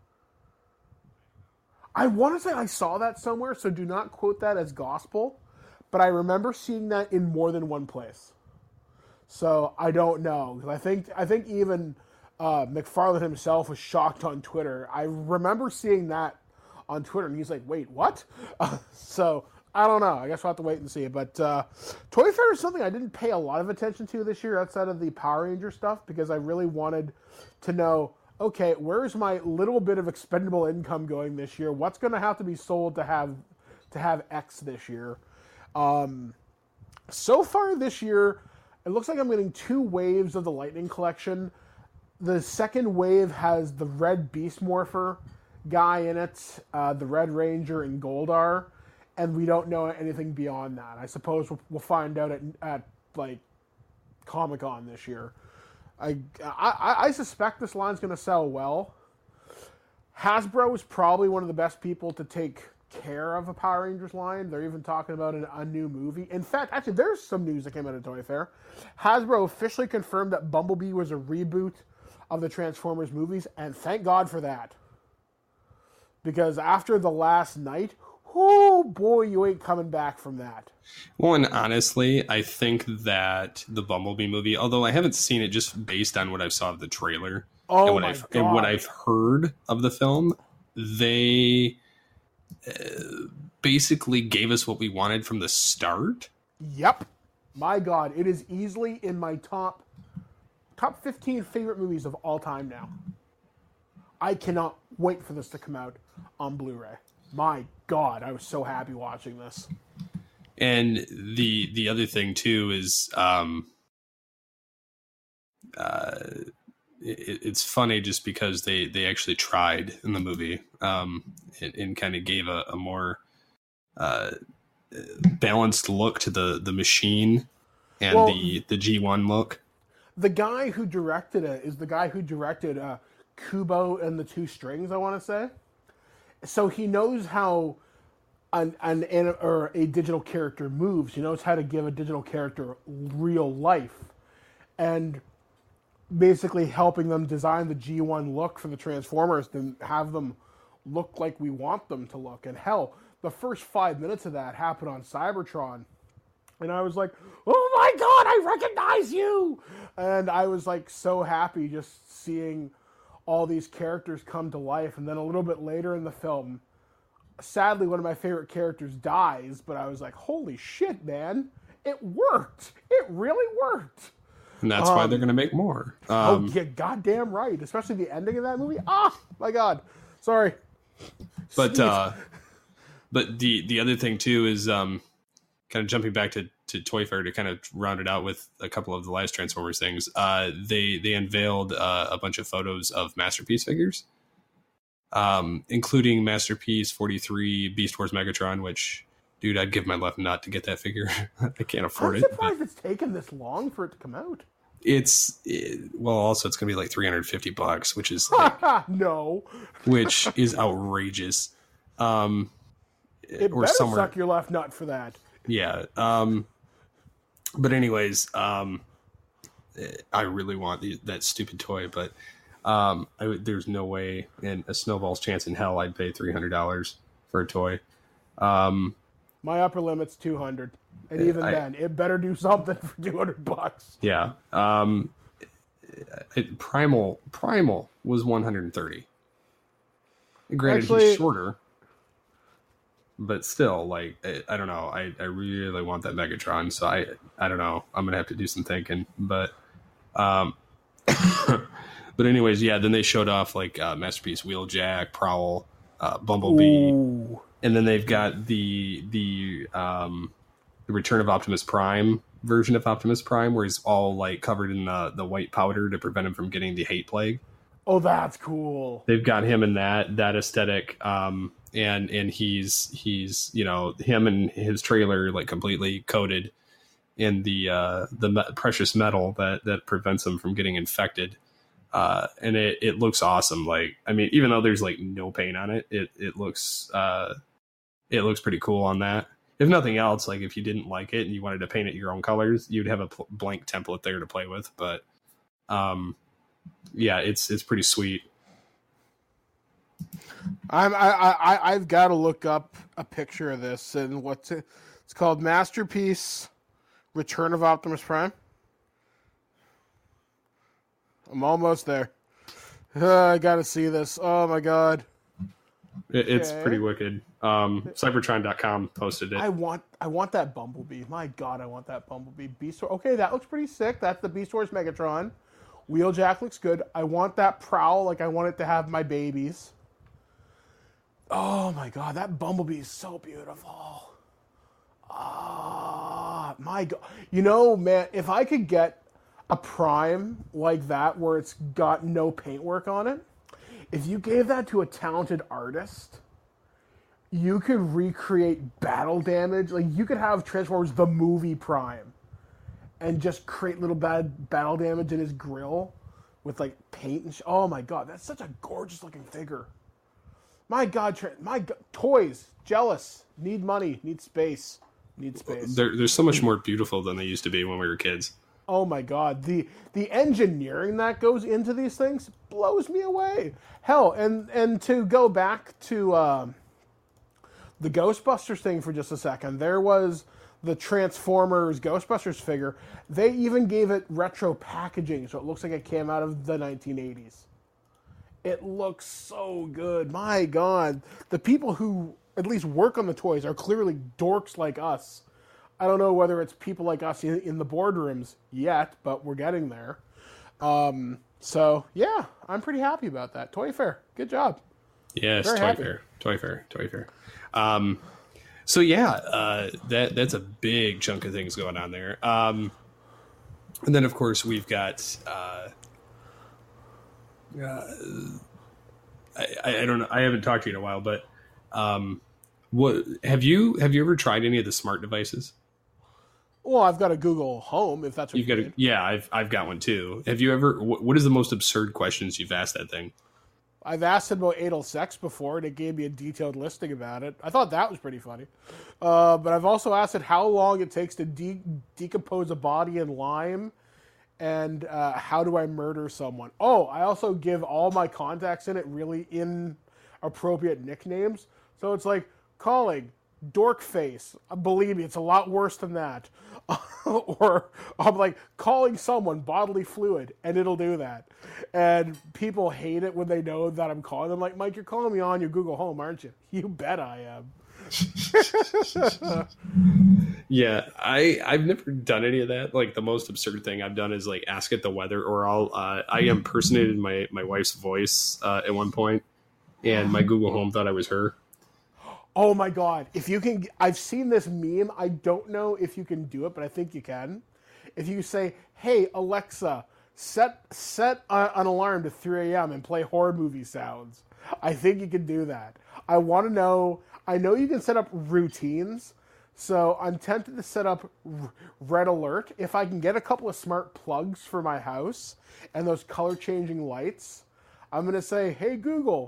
I want to say I saw that somewhere, so do not quote that as gospel, but I remember seeing that in more than one place. So, I don't know, because I think, I think even... Uh, McFarlane himself was shocked on Twitter. I remember seeing that on Twitter, and he's like, wait, what? Uh, so, I don't know. I guess we'll have to wait and see. But uh, Toy Fair is something I didn't pay a lot of attention to this year outside of the Power Ranger stuff because I really wanted to know, okay, where's my little bit of expendable income going this year? What's going to have to be sold to have to have X this year? Um, so far this year, it looks like I'm getting two waves of the Lightning Collection. The second wave has the Red Beast Morpher guy in it, uh, the Red Ranger, and Goldar, and we don't know anything beyond that. I suppose we'll, we'll find out at, at like Comic-Con this year. I, I, I suspect this line's going to sell well. Hasbro is probably one of the best people to take care of a Power Rangers line. They're even talking about an, a new movie. In fact, actually, there's some news that came out of Toy Fair. Hasbro officially confirmed that Bumblebee was a reboot of the Transformers movies, and thank God for that. Because after the last night, oh boy, you ain't coming back from that. Well, and honestly, I think that the Bumblebee movie, although I haven't seen it just based on what I saw of the trailer oh and, what my I've, God. and what I've heard of the film, they uh, basically gave us what we wanted from the start. Yep. My God, it is easily in my top top fifteen favorite movies of all time now. I cannot wait for this to come out on Blu-ray. My God, I was so happy watching this. And the the other thing too is um, uh, it, it's funny just because they, they actually tried in the movie um, and, and kind of gave a, a more uh, balanced look to the, the machine and Well, the, the G one look. The guy who directed it is the guy who directed uh, Kubo and the Two Strings, I want to say. So he knows how an, an, an or a digital character moves. He knows how to give a digital character real life. And basically helping them design the G one look for the Transformers and have them look like we want them to look. And hell, the first five minutes of that happened on Cybertron. And I was like, oh my God, I recognize you! And I was like so happy just seeing all these characters come to life. And then a little bit later in the film, sadly, one of my favorite characters dies, but I was like, holy shit, man. It worked. It really worked. And that's um, why they're going to make more. Um, oh, yeah, goddamn right. Especially the ending of that movie. Ah, my God. Sorry. But uh, but the, the other thing, too, is um, kind of jumping back to, to Toy Fair to kind of round it out with a couple of the last Transformers things. Uh, they, they unveiled uh, a bunch of photos of Masterpiece figures. Um, including Masterpiece forty-three Beast Wars Megatron, which, dude, I'd give my left nut to get that figure. I can't afford I'm it. I'm surprised it's taken this long for it to come out. It's, it, well, also it's going to be like three hundred fifty bucks, which is, like, no, which is outrageous. Um, it or better somewhere. suck your left nut for that. Yeah. Um, but anyways, um, I really want the, that stupid toy, but Um, I would, there's no way in a snowball's chance in hell I'd pay three hundred dollars for a toy. Um, My upper limit's two hundred, and even I, then, it better do something for two hundred bucks. Yeah. Um, it, Primal Primal was one hundred thirty. Granted, Actually, he's shorter, but still, like, I, I don't know. I, I really want that Megatron, so I I don't know. I'm gonna have to do some thinking, but um. But anyways, yeah, then they showed off like uh, Masterpiece Wheeljack, Prowl, uh, Bumblebee, Ooh. And then they've got the the um, the Return of Optimus Prime version of Optimus Prime, where he's all like covered in the, the white powder to prevent him from getting the hate plague. Oh, that's cool. They've got him in that that aesthetic, um, and and he's he's you know him and his trailer like completely coated in the uh, the me- precious metal that that prevents him from getting infected. Uh, and it, it looks awesome. Like, I mean, even though there's like no paint on it, it, it looks, uh, it looks pretty cool on that. If nothing else, like if you didn't like it and you wanted to paint it your own colors, you'd have a pl- blank template there to play with. But, um, yeah, it's, it's pretty sweet. I'm, I, I, I've got to look up a picture of this and what's it? It's called Masterpiece Return of Optimus Prime. I'm almost there. Uh, I gotta see this. Oh my God. It, it's okay. pretty wicked. Um, Cybertron dot com posted it. I want I want that Bumblebee. My God, I want that Bumblebee. Beast Wars. Okay, that looks pretty sick. That's the Beast Wars Megatron. Wheeljack looks good. I want that Prowl. Like, I want it to have my babies. Oh my God, that Bumblebee is so beautiful. Ah, my God. You know, man, if I could get a Prime like that where it's got no paintwork on it, if you gave that to a talented artist, you could recreate battle damage. Like, you could have Transformers the movie Prime and just create little bad battle damage in his grill with like paint and sh- oh my God, that's such a gorgeous looking figure. My God, Trent, my God, toys, jealous, need money, need space, need space. They're, they're so much more beautiful than they used to be when we were kids. Oh my God, the the engineering that goes into these things blows me away. Hell, and and to go back to uh, the Ghostbusters thing for just a second, there was the Transformers Ghostbusters figure. They even gave it retro packaging, so it looks like it came out of the nineteen eighties. It looks so good. My God, the people who at least work on the toys are clearly dorks like us. I don't know whether it's people like us in, in the boardrooms yet, but we're getting there. Um, so, yeah, I'm pretty happy about that. Toy Fair, good job. Yes, Very Toy happy. Fair, Toy Fair, Toy Fair. Um, so, yeah, uh, that that's a big chunk of things going on there. Um, and then, of course, we've got... Uh, uh, I, I don't know. I haven't talked to you in a while, but um, what have you have you ever tried any of the smart devices? Well, I've got a Google Home, if that's what You've you got mean. a, yeah, I've I've got one too. Have you ever? What, what is the most absurd questions you've asked that thing? I've asked it about anal sex before, and it gave me a detailed listing about it. I thought that was pretty funny. Uh, but I've also asked it how long it takes to de- decompose a body in lime, and uh, how do I murder someone. Oh, I also give all my contacts in it really inappropriate nicknames. So it's like, calling, dork face. Believe me, it's a lot worse than that. Or I'm like, calling someone bodily fluid, and it'll do that. And people hate it when they know that I'm calling them. Like, Mike, you're calling me on your Google Home, aren't you? You bet I am. Yeah, I I've never done any of that. Like the most absurd thing I've done is like ask it the weather, or I'll uh, I impersonated my my wife's voice uh, at one point, and my Google Home thought I was her. Oh my God! If you can, I've seen this meme. I don't know if you can do it, but I think you can. If you say, "Hey Alexa, set set a, an alarm to three a.m. and play horror movie sounds," I think you can do that. I want to know. I know you can set up routines, so I'm tempted to set up r- red alert. If I can get a couple of smart plugs for my house and those color changing lights, I'm going to say, "Hey Google,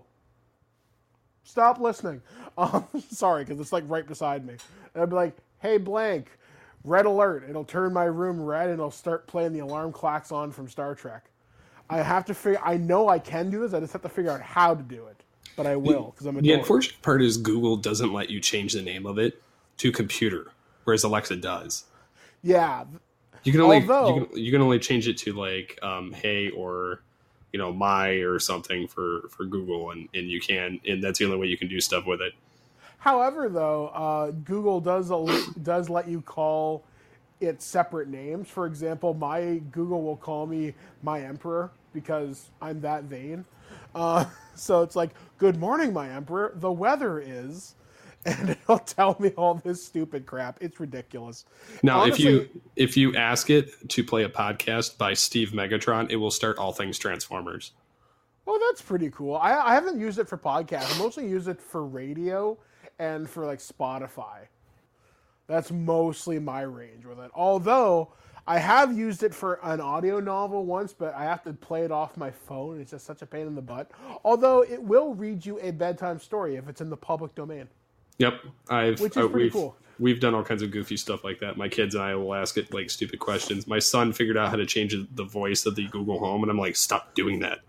stop listening." Um, sorry, because it's like right beside me. And I'd be like, "Hey blank, red alert." It'll turn my room red and it'll start playing the alarm clocks on from Star Trek. I have to figure, I know I can do this, I just have to figure out how to do it. But I will, because I'm a The dork. unfortunate part is Google doesn't let you change the name of it to computer, whereas Alexa does. Yeah. You can only Although, you, can, you can only change it to like um, hey or you know my or something for, for Google, and, and you can and that's the only way you can do stuff with it. However, though, uh, Google does does let you call it separate names. For example, my Google will call me my Emperor because I'm that vain. Uh, so it's like, "Good morning, my Emperor. The weather is," and it'll tell me all this stupid crap. It's ridiculous. Now, Honestly, if you if you ask it to play a podcast by Steve Megatron, it will start all things Transformers. Oh, that's pretty cool. I, I haven't used it for podcasts. I mostly use it for radio and for like Spotify. That's mostly my range with it. Although I have used it for an audio novel once, but I have to play it off my phone. It's just such a pain in the butt. Although it will read you a bedtime story if it's in the public domain. Yep, I've Which is uh, pretty we've, cool. We've done all kinds of goofy stuff like that. My kids and I will ask it like stupid questions. My son figured out how to change the voice of the Google Home, and I'm like, stop doing that.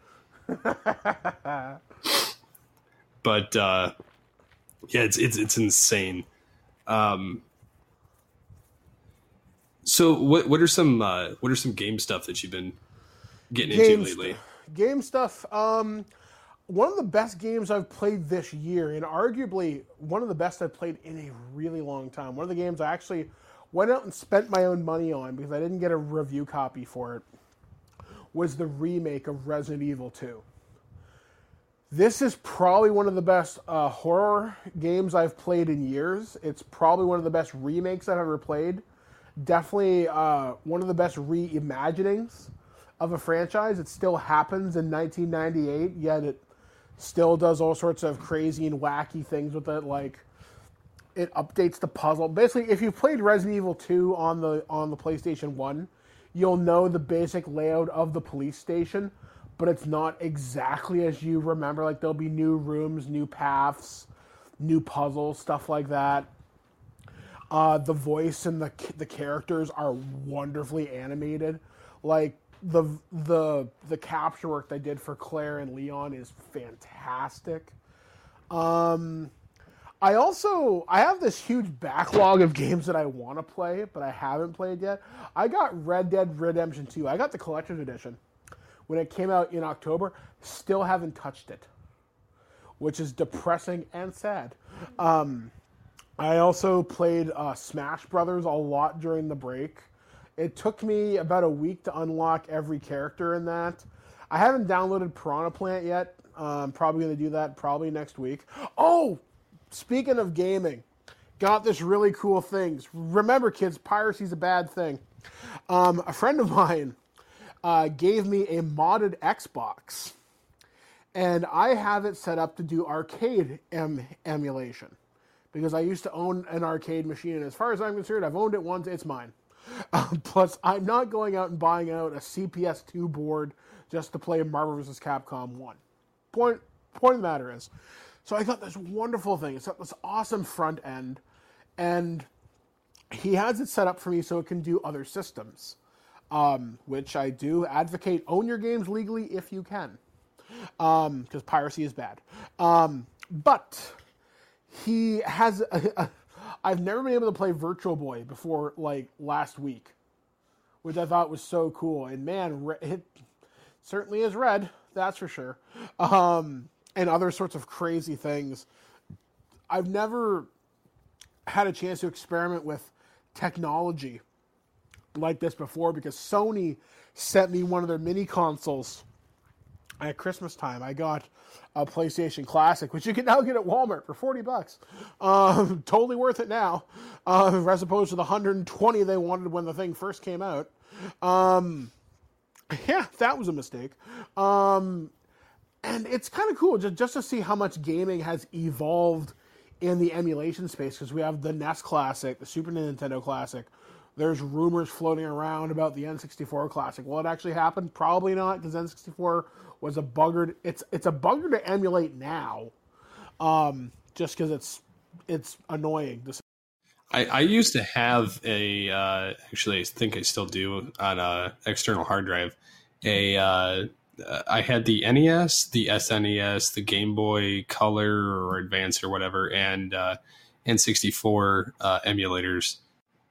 But uh, yeah, it's it's it's insane. Um, so what what are some uh, what are some game stuff that you've been getting Game into lately? st- game stuff. Um, one of the best games I've played this year, and arguably one of the best I've played in a really long time. One of the games I actually went out and spent my own money on because I didn't get a review copy for it, was the remake of Resident Evil two. This is probably one of the best uh, horror games I've played in years. It's probably one of the best remakes I've ever played. Definitely uh, one of the best reimaginings of a franchise. It still happens in nineteen ninety-eight, yet it still does all sorts of crazy and wacky things with it, like it updates the puzzle. Basically, if you played Resident Evil two on the on the PlayStation one, you'll know the basic layout of the police station, but it's not exactly as you remember. Like, there'll be new rooms, new paths, new puzzles, stuff like that. Uh, the voice and the the characters are wonderfully animated. Like, the the the capture work they did for Claire and Leon is fantastic. Um, I also I have this huge backlog of games that I want to play, but I haven't played yet. I got Red Dead Redemption two. I got the collector's edition when it came out in October. Still haven't touched it, which is depressing and sad. Um, I also played uh, Smash Brothers a lot during the break. It took me about a week to unlock every character in that. I haven't downloaded Piranha Plant yet. Uh, I'm probably going to do that probably next week. Oh, speaking of gaming, got this really cool thing. Remember, kids, piracy's a bad thing. Um, a friend of mine uh, gave me a modded Xbox, and I have it set up to do arcade em- emulation. Because I used to own an arcade machine, and as far as I'm concerned, I've owned it once, it's mine. Um, plus, I'm not going out and buying out a C P S two board just to play Marvel versus. Capcom one. Point, point of the matter is, so I got this wonderful thing. It's got this awesome front end, and he has it set up for me so it can do other systems, um, which I do advocate. Own your games legally if you can, because um, piracy is bad. Um, but... He has, a, a, I've never been able to play Virtual Boy before, like, last week, which I thought was so cool. And man, it certainly is red, that's for sure. Um, and other sorts of crazy things. I've never had a chance to experiment with technology like this before because Sony sent me one of their mini consoles at Christmas time. I got a PlayStation Classic, which you can now get at Walmart for forty bucks. Um, totally worth it now, uh, as opposed to the one hundred twenty they wanted when the thing first came out. Um, yeah, that was a mistake. Um, and it's kind of cool just, just to see how much gaming has evolved in the emulation space, because we have the N E S Classic, the Super Nintendo Classic. There's rumors floating around about the N sixty-four Classic. Will it actually happen? Probably not, because N sixty-four was a bugger. It's it's a bugger to emulate now, um, just because it's it's annoying. I, I used to have a uh, actually I think I still do on a external hard drive. A uh, I had the N E S, the S N E S, the Game Boy Color or Advance or whatever, and uh, N sixty-four uh, emulators,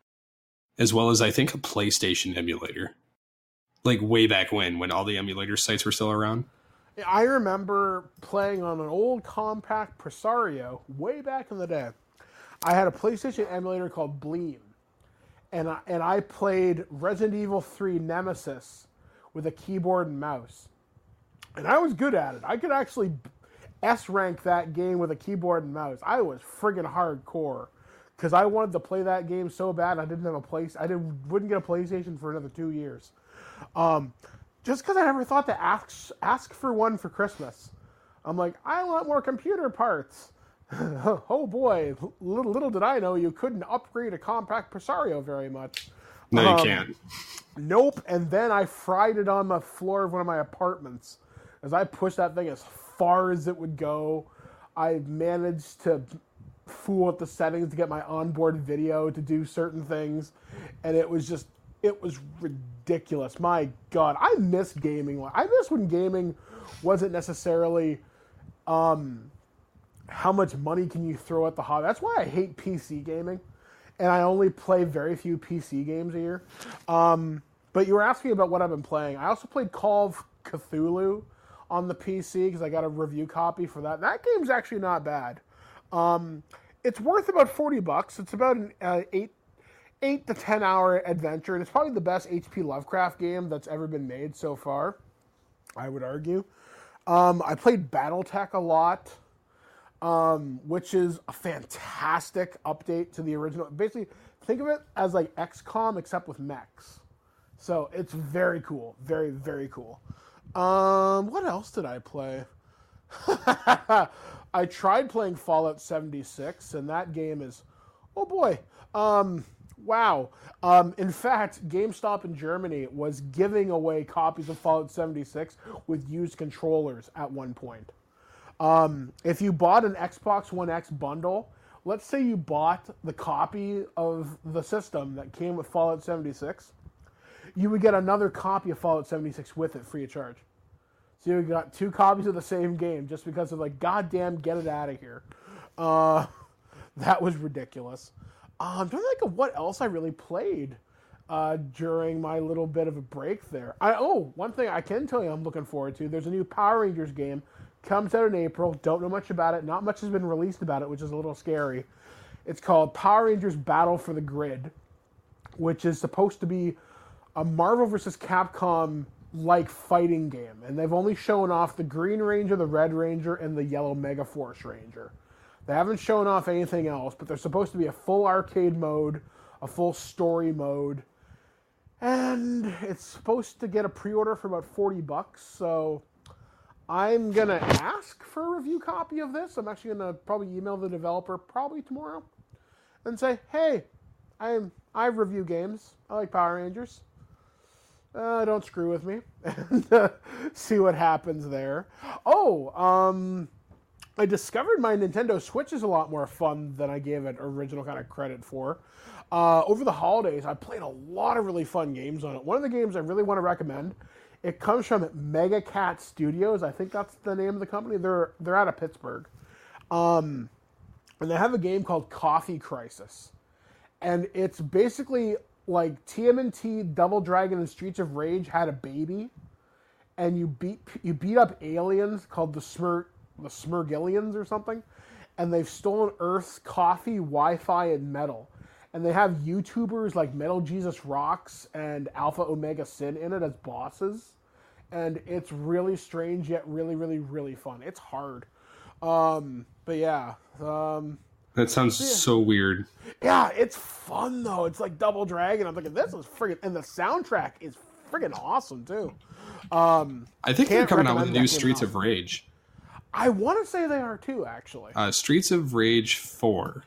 as well as I think a PlayStation emulator. Like way back when, when all the emulator sites were still around. I remember playing on an old compact Presario way back in the day. I had a PlayStation emulator called Bleem, and I, and I played Resident Evil three Nemesis with a keyboard and mouse. And I was good at it. I could actually S-rank that game with a keyboard and mouse. I was friggin' hardcore, because I wanted to play that game so bad I didn't have a place. I didn't wouldn't get a PlayStation for another two years. Um, just because I never thought to ask ask for one for Christmas. I'm like, I want more computer parts. Oh boy, little little did I know you couldn't upgrade a compact Presario very much. No, you um, can't. Nope. And then I fried it on the floor of one of my apartments. As I pushed that thing as far as it would go, I managed to fool with the settings to get my onboard video to do certain things, and it was just it was ridiculous. My God, I miss gaming. I miss when gaming wasn't necessarily um, how much money can you throw at the hobby. That's why I hate P C gaming, and I only play very few P C games a year. Um, but you were asking about what I've been playing. I also played Call of Cthulhu on the P C because I got a review copy for that. That game's actually not bad. Um, it's worth about forty bucks. It's about an uh, eight, eight to ten hour adventure, and it's probably the best H P Lovecraft game that's ever been made so far, I would argue. Um, I played BattleTech a lot, um, which is a fantastic update to the original. Basically, think of it as like X COM except with mechs. So it's very cool, very very cool. Um, what else did I play? I tried playing Fallout seventy-six, and that game is, oh boy. Um, Wow. Um, in fact, GameStop in Germany was giving away copies of Fallout seventy-six with used controllers at one point. Um, if you bought an Xbox One X bundle, let's say you bought the copy of the system that came with Fallout seventy-six, you would get another copy of Fallout seventy-six with it free of charge. So you got two copies of the same game just because of like, goddamn, get it out of here. Uh, that was ridiculous. Uh, I'm trying to think of what else I really played uh, during my little bit of a break there. I, oh, one thing I can tell you I'm looking forward to. There's a new Power Rangers game. Comes out in April. Don't know much about it. Not much has been released about it, which is a little scary. It's called Power Rangers Battle for the Grid, which is supposed to be a Marvel versus Capcom-like fighting game. And they've only shown off the Green Ranger, the Red Ranger, and the Yellow Megaforce Ranger. They haven't shown off anything else, but there's supposed to be a full arcade mode, a full story mode, and it's supposed to get a pre-order for about forty bucks, so I'm going to ask for a review copy of this. I'm actually going to probably email the developer probably tomorrow and say, hey, I'm, I review games. I like Power Rangers. Uh, don't screw with me. And uh, see what happens there. Oh, um... I discovered my Nintendo Switch is a lot more fun than I gave it original kind of credit for. Uh, over the holidays, I played a lot of really fun games on it. One of the games I really want to recommend, it comes from Mega Cat Studios. I think that's the name of the company. They're they're out of Pittsburgh. Um, and they have a game called Coffee Crisis. And it's basically like T M N T, Double Dragon, and Streets of Rage had a baby. And you beat you beat up aliens called the Smur... the Smurgillions or something, and they've stolen Earth's coffee, Wi-Fi, and metal. And they have YouTubers like Metal Jesus Rocks and Alpha Omega Sin in it as bosses. And it's really strange, yet really, really, really fun. It's hard. Um, but yeah. Um, that sounds yeah. so weird. Yeah, it's fun, though. It's like Double Dragon. I'm thinking, this is friggin'... And the soundtrack is friggin' awesome, too. Um, I think they're coming out with a new Streets of Rage. I want to say they are too, actually. Uh, Streets of Rage four.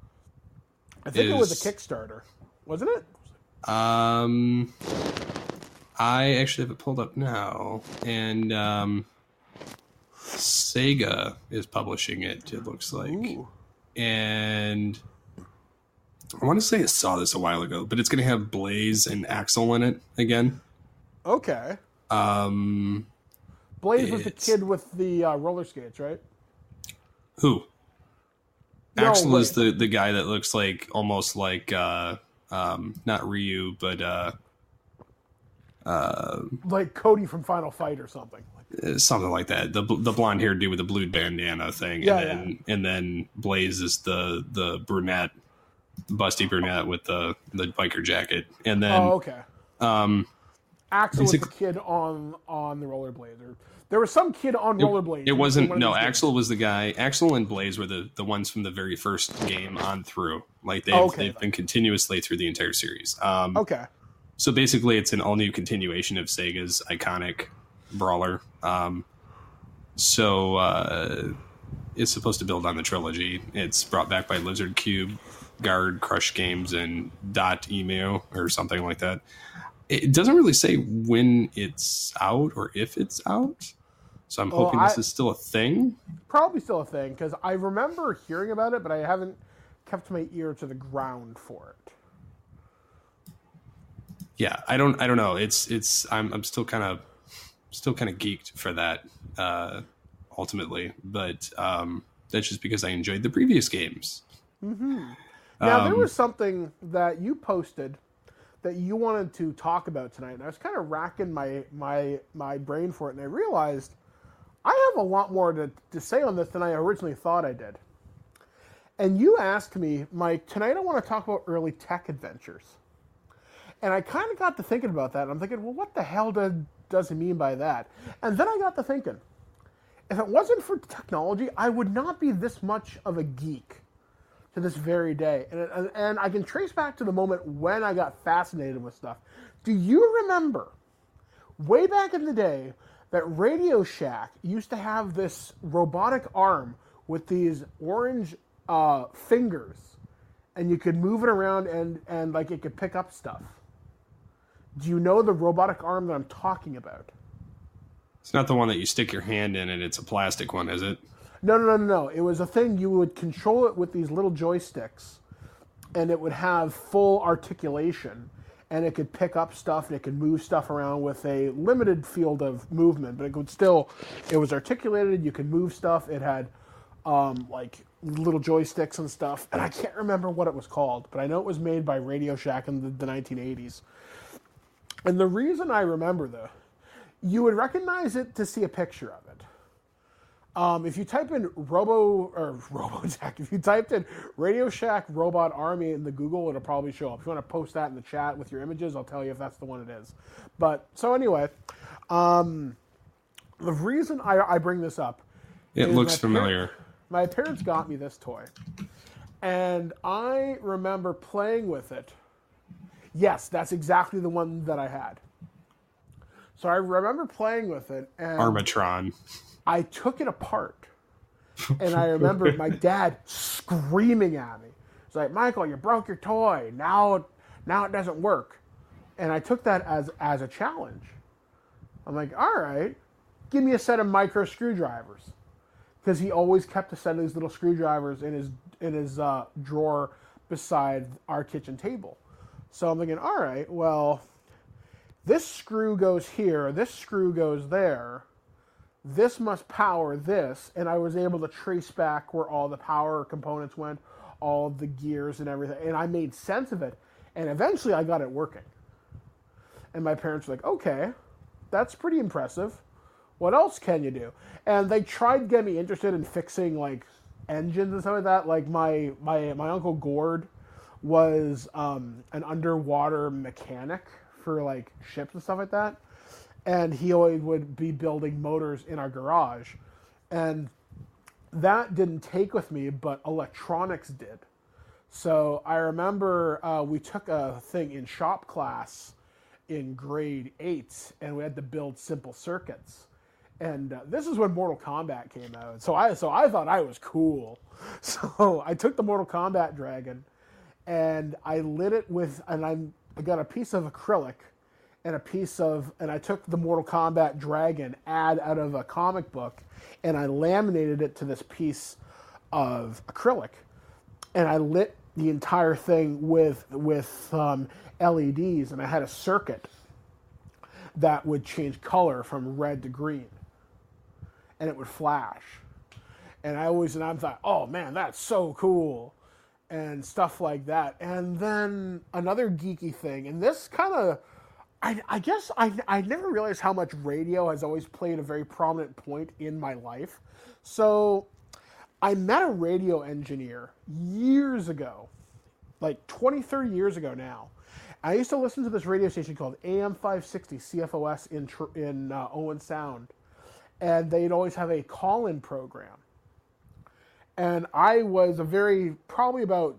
I think is, it was a Kickstarter, wasn't it? Um, I actually have it pulled up now, and um, Sega is publishing it. It looks like, Ooh. and I want to say I saw this a while ago, but it's going to have Blaze and Axel in it again. Okay. Um. Blaze was the kid with the uh, roller skates, right? Who? No, Axel wait. is the, the guy that looks like almost like uh, um, not Ryu, but uh, uh, like Cody from Final Fight or something. Something like that. The the blonde haired dude with the blue bandana thing, yeah, and then yeah. and then Blaze is the the brunette, busty brunette with the the biker jacket, and then oh, okay. Um, Axel was the kid on on the rollerblades. There was some kid on it, rollerblades. It wasn't. No, Axel games. was the guy. Axel and Blaze were the, the ones from the very first game on through. Like they've okay, they've been continuously through the entire series. Um, okay. So basically, it's an all new continuation of Sega's iconic brawler. Um, so uh, it's supposed to build on the trilogy. It's brought back by Lizard Cube, Guard, Crush Games, and Dot Emu or something like that. It doesn't really say when it's out or if it's out. So I'm hoping oh, I, this is still a thing. Probably still a thing, because I remember hearing about it, but I haven't kept my ear to the ground for it. Yeah, I don't I don't know. It's it's I'm I'm still kind of still kind of geeked for that uh, ultimately, but um, that's just because I enjoyed the previous games. Mm-hmm. Now um, there was something that you posted that you wanted to talk about tonight, and I was kind of racking my my my brain for it, and I realized I have a lot more to, to say on this than I originally thought I did. And you asked me, Mike, tonight I want to talk about early tech adventures. And I kind of got to thinking about that, and I'm thinking, well, what the hell does, does he mean by that? And then I got to thinking, if it wasn't for technology, I would not be this much of a geek to this very day. And, and, and I can trace back to the moment when I got fascinated with stuff. Do you remember, way back in the day, that Radio Shack used to have this robotic arm with these orange uh, fingers, and you could move it around and, and like it could pick up stuff. Do you know the robotic arm that I'm talking about? It's not the one that you stick your hand in and it's a plastic one, is it? No, no, no, no, no. It was a thing you would control it with these little joysticks, and it would have full articulation, and it could pick up stuff, and it could move stuff around with a limited field of movement, but it could still, it was articulated, you could move stuff, it had um, like little joysticks and stuff, and I can't remember what it was called, but I know it was made by Radio Shack in the, the nineteen eighties. And the reason I remember though, you would recognize it to see a picture of it. Um, if you type in Robo, or Robotech, if you typed in Radio Shack Robot Army in the Google, it'll probably show up. If you want to post that in the chat with your images, I'll tell you if that's the one it is. But, so anyway, um, the reason I, I bring this up... It looks familiar. Par- my parents got me this toy. And I remember playing with it. Yes, that's exactly the one that I had. So I remember playing with it. And Armatron. I took it apart, and I remember my dad screaming at me. He's like, "Michael, you broke your toy. Now, now it doesn't work." And I took that as as a challenge. I'm like, "All right, give me a set of micro screwdrivers," because he always kept a set of these little screwdrivers in his in his uh, drawer beside our kitchen table. So I'm thinking, "All right, well, this screw goes here. This screw goes there. This must power this," and I was able to trace back where all the power components went, all of the gears and everything, and I made sense of it, and eventually I got it working. And my parents were like, "Okay, that's pretty impressive. What else can you do?" And they tried to get me interested in fixing like engines and stuff like that. Like my my, my uncle Gord was um, an underwater mechanic for like ships and stuff like that. And he always would be building motors in our garage. And that didn't take with me, but electronics did. So I remember uh, we took a thing in shop class in grade eight, and we had to build simple circuits. And uh, this is when Mortal Kombat came out. So I, so I thought I was cool. So I took the Mortal Kombat Dragon, and I lit it with, and I, I got a piece of acrylic, and a piece of, and I took the Mortal Kombat Dragon ad out of a comic book, and I laminated it to this piece of acrylic, and I lit the entire thing with with um, L E Ds, and I had a circuit that would change color from red to green, and it would flash, and I always, and I thought, oh man, that's so cool, and stuff like that. And then another geeky thing, and this kind of, I, I guess I, I never realized how much radio has always played a very prominent point in my life. So I met a radio engineer years ago, like twenty, thirty years ago now. I used to listen to this radio station called A M five sixty C F O S in, in uh, Owen Sound. And they'd always have a call-in program. And I was a very, probably about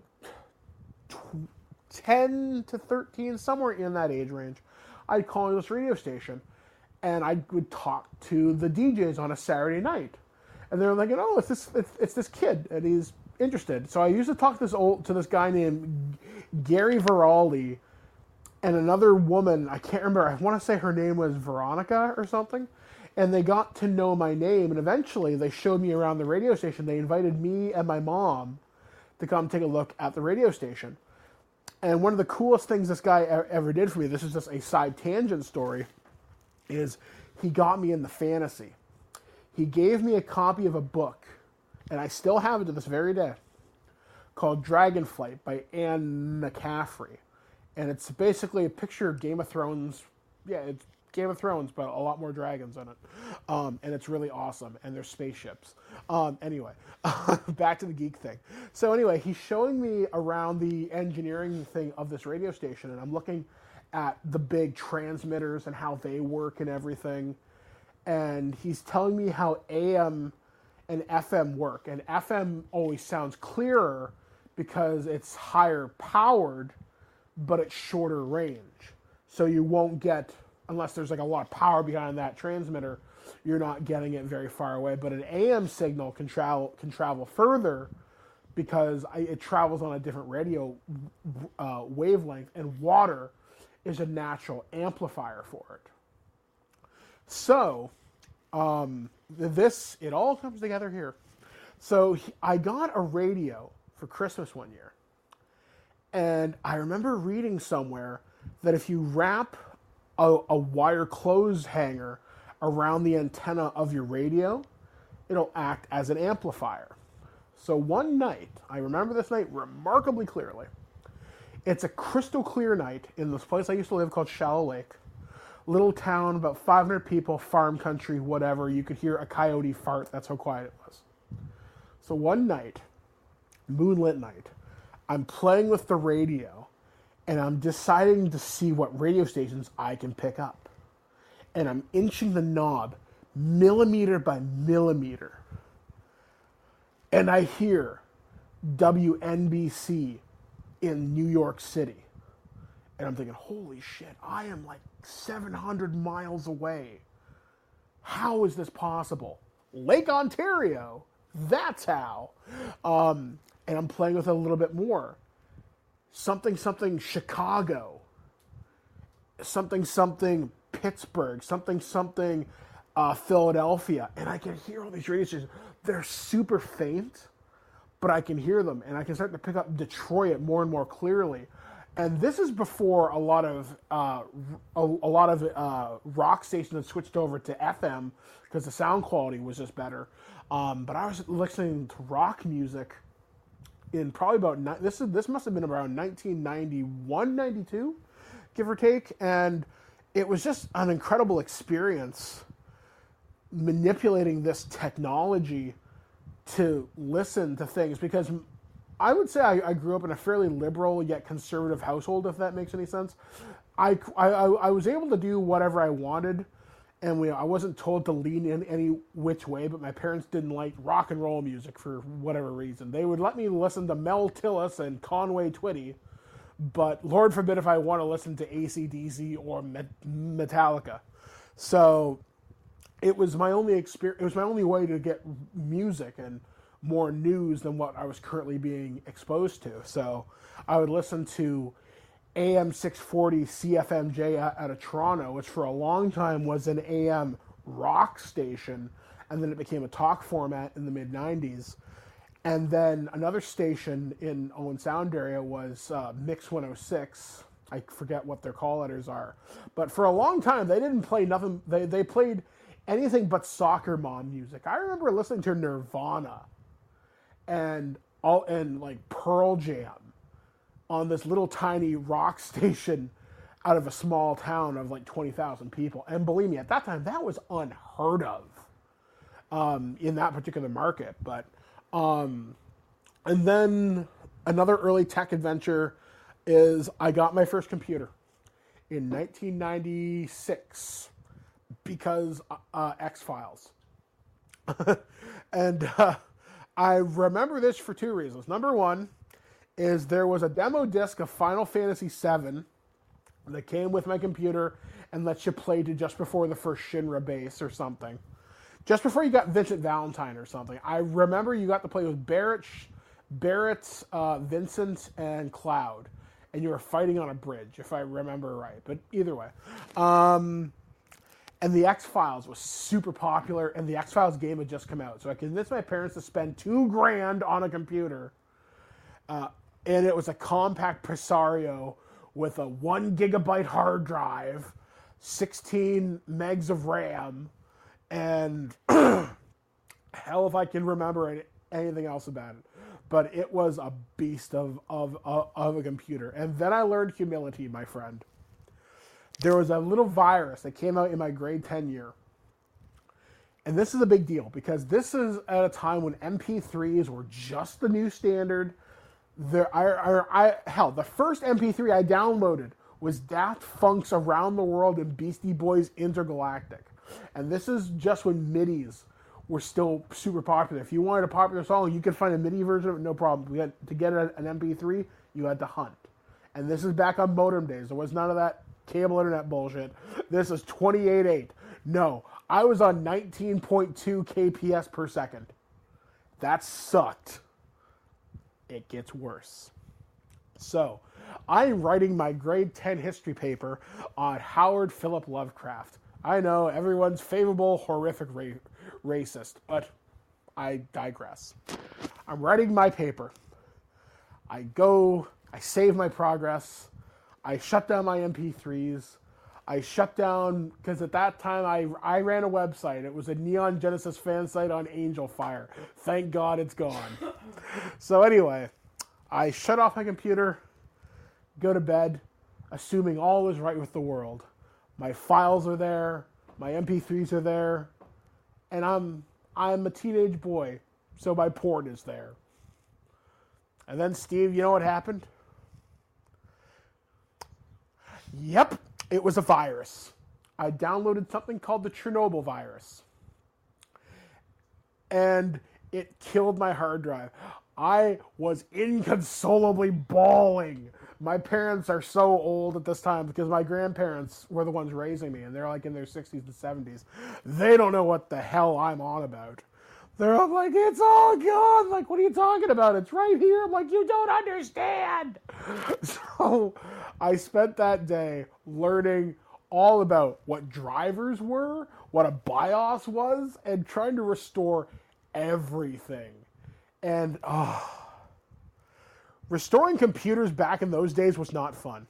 ten to thirteen, somewhere in that age range. I'd call in this radio station, and I would talk to the D Js on a Saturday night, and they're like, "Oh, it's this, it's, it's this kid, and he's interested." So I used to talk to this old to this guy named Gary Veraldi, and another woman. I can't remember. I want to say her name was Veronica or something. And they got to know my name, and eventually they showed me around the radio station. They invited me and my mom to come take a look at the radio station. And one of the coolest things this guy ever did for me, this is just a side tangent story, is he got me into fantasy. He gave me a copy of a book, and I still have it to this very day, called Dragonflight by Anne McCaffrey. And it's basically a picture of Game of Thrones. Yeah, it's Game of Thrones, but a lot more dragons in it. Um, and it's really awesome. And there's spaceships. Um, anyway, back to the geek thing. So anyway, he's showing me around the engineering thing of this radio station, and I'm looking at the big transmitters and how they work and everything. And he's telling me how A M and F M work. And F M always sounds clearer because it's higher powered, but it's shorter range. So you won't get, unless there's like a lot of power behind that transmitter, you're not getting it very far away. But an A M signal can travel can travel further because I, it travels on a different radio uh, wavelength, and water is a natural amplifier for it. So, um, this, it all comes together here. So he, I got a radio for Christmas one year, and I remember reading somewhere that if you wrap a, a wire clothes hanger around the antenna of your radio, it'll act as an amplifier. So one night, I remember this night remarkably clearly. It's a crystal clear night in this place I used to live called Shallow Lake. Little town, about five hundred people, farm country, whatever. You could hear a coyote fart. That's how quiet it was. So one night, moonlit night, I'm playing with the radio, and I'm deciding to see what radio stations I can pick up. And I'm inching the knob millimeter by millimeter. And I hear W N B C in New York City. And I'm thinking, holy shit, I am like seven hundred miles away. How is this possible? Lake Ontario, that's how. Um, and I'm playing with it a little bit more. Something, something Chicago. Something, something Pittsburgh. Something, something uh, Philadelphia. And I can hear all these radio stations. They're super faint, but I can hear them. And I can start to pick up Detroit more and more clearly. And this is before a lot of uh, a, a lot of uh, rock stations had switched over to F M because the sound quality was just better. Um, but I was listening to rock music in probably about this is this must have been around nineteen ninety-one, ninety-two, give or take, and it was just an incredible experience manipulating this technology to listen to things, because I would say I, I grew up in a fairly liberal yet conservative household, if that makes any sense. I, I, I was able to do whatever I wanted, and we, I wasn't told to lean in any which way, but my parents didn't like rock and roll music for whatever reason. They would let me listen to Mel Tillis and Conway Twitty, but Lord forbid if I want to listen to A C D C or Metallica. So it was my only experience. It was my only way to get music and more news than what I was currently being exposed to. So I would listen to A M six forty C F M J out of Toronto, which for a long time was an A M rock station, and then it became a talk format in the mid nineties. And then another station in Owen Sound area was uh, Mix one oh six. I forget what their call letters are. But for a long time, they didn't play nothing. They, they played anything but soccer mom music. I remember listening to Nirvana and all and like Pearl Jam on this little tiny rock station out of a small town of like twenty thousand people. And believe me, at that time, that was unheard of um, in that particular market. But um, and then another early tech adventure is I got my first computer in nineteen ninety-six because uh, X-Files. and uh, I remember this for two reasons. Number one is there was a demo disc of Final Fantasy seven that came with my computer and lets you play to just before the first Shinra base or something. Just before you got Vincent Valentine or something. I remember you got to play with Barrett, Barrett uh, Vincent, and Cloud. And you were fighting on a bridge, if I remember right. But either way. Um, and the X-Files was super popular, and the X-Files game had just come out. So I convinced my parents to spend two grand on a computer. Uh, and it was a compact Presario with a one gigabyte hard drive, sixteen megs of RAM, and hell if I can remember any, anything else about it. But it was a beast of, of, of, of a computer. And then I learned humility, my friend. There was a little virus that came out in my grade ten year. And this is a big deal because this is at a time when M P threes were just the new standard. There, I, I, I, hell, the first M P three I downloaded was Daft Punk's Around the World and Beastie Boys Intergalactic. And this is just when MIDIs were still super popular. If you wanted a popular song, you could find a MIDI version of it, no problem. We had, to get an M P three, you had to hunt. And this is back on modem days. There was none of that cable internet bullshit. This is twenty-eight eight. No, I was on nineteen point two K P S per second. That sucked. it gets worse. So, I'm writing my grade ten history paper on Howard Philip Lovecraft. I know, everyone's favorable, horrific ra- racist, but I digress. I'm writing my paper. I go, I save my progress. I shut down my M P threes. I shut down, because at that time I I ran a website. It was a Neon Genesis fan site on Angel Fire. Thank God it's gone. So anyway, I shut off my computer, go to bed, assuming all is right with the world. My files are there, my M P threes are there, and I'm I'm a teenage boy, so my porn is there. And then, Steve, you know what happened? Yep, it was a virus. I downloaded something called the Chernobyl virus. And it killed my hard drive. I was inconsolably bawling. My parents are so old at this time because my grandparents were the ones raising me, and they're like in their sixties and seventies. They don't know what the hell I'm on about. They're all like, it's all gone. Like, what are you talking about? It's right here. I'm like, you don't understand. So I spent that day learning all about what drivers were, what a BIOS was, and trying to restore everything. And, oh, restoring computers back in those days was not fun.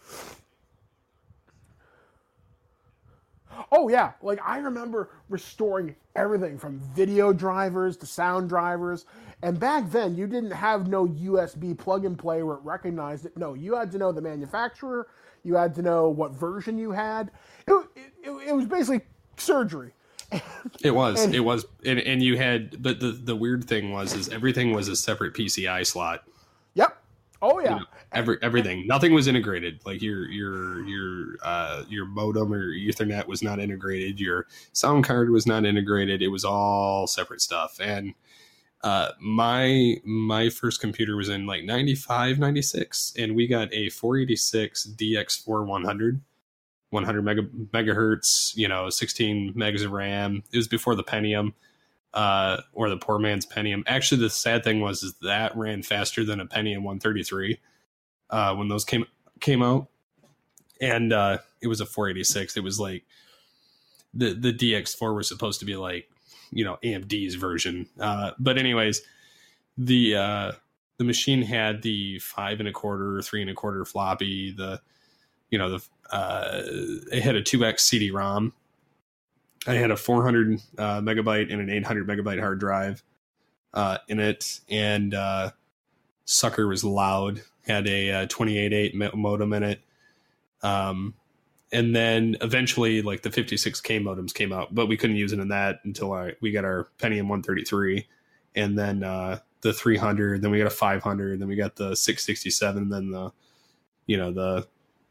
Oh, yeah. Like, I remember restoring everything from video drivers to sound drivers. And back then, you didn't have no U S B plug-and-play where it recognized it. No, you had to know the manufacturer. You had to know what version you had. It, it, it was basically surgery. It was. And, it was. And, and you had... But the, the weird thing was is everything was a separate P C I slot. Yep. Oh, yeah. You know, every everything. Nothing was integrated. Like your your your uh, your modem or Ethernet was not integrated. Your sound card was not integrated. It was all separate stuff. And uh, my my first computer was in like ninety-five, ninety-six, and we got a four eighty-six D X four one hundred, one hundred mega, megahertz. You know, sixteen megs of RAM. It was before the Pentium. Uh, or the poor man's Pentium. Actually, the sad thing was is that ran faster than a Pentium one thirty-three uh, when those came came out, and uh, it was a four eighty-six. It was like the the D X four was supposed to be like, you know, A M D's version. Uh, but anyways, the uh, the machine had the five and a quarter, three and a quarter floppy. The you know the uh, it had a two X C D ROM. I had a four hundred uh, megabyte and an eight hundred megabyte hard drive uh, in it, and uh, sucker was loud. Had a uh, twenty-eight eight modem in it, um, and then eventually, like the fifty-six K modems came out, but we couldn't use it in that until our, we got our Pentium one thirty-three, and then uh, the three hundred. Then we got a five hundred. Then we got the six sixty-seven. Then the you know the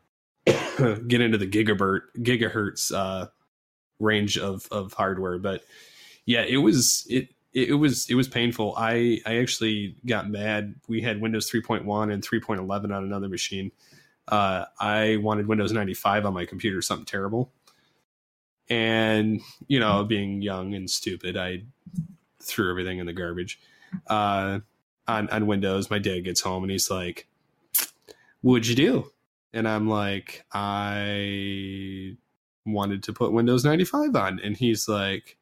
get into the gigabert gigahertz. Uh, range of of hardware. But yeah, it was it it was it was painful. I I actually got mad. We had Windows three point one and three point eleven on another machine. uh I wanted Windows ninety-five on my computer, something terrible, and you know, being young and stupid, I threw everything in the garbage. uh on on Windows, my dad gets home and he's like, what'd you do? And I'm like, I wanted to put Windows ninety-five on. And he's like,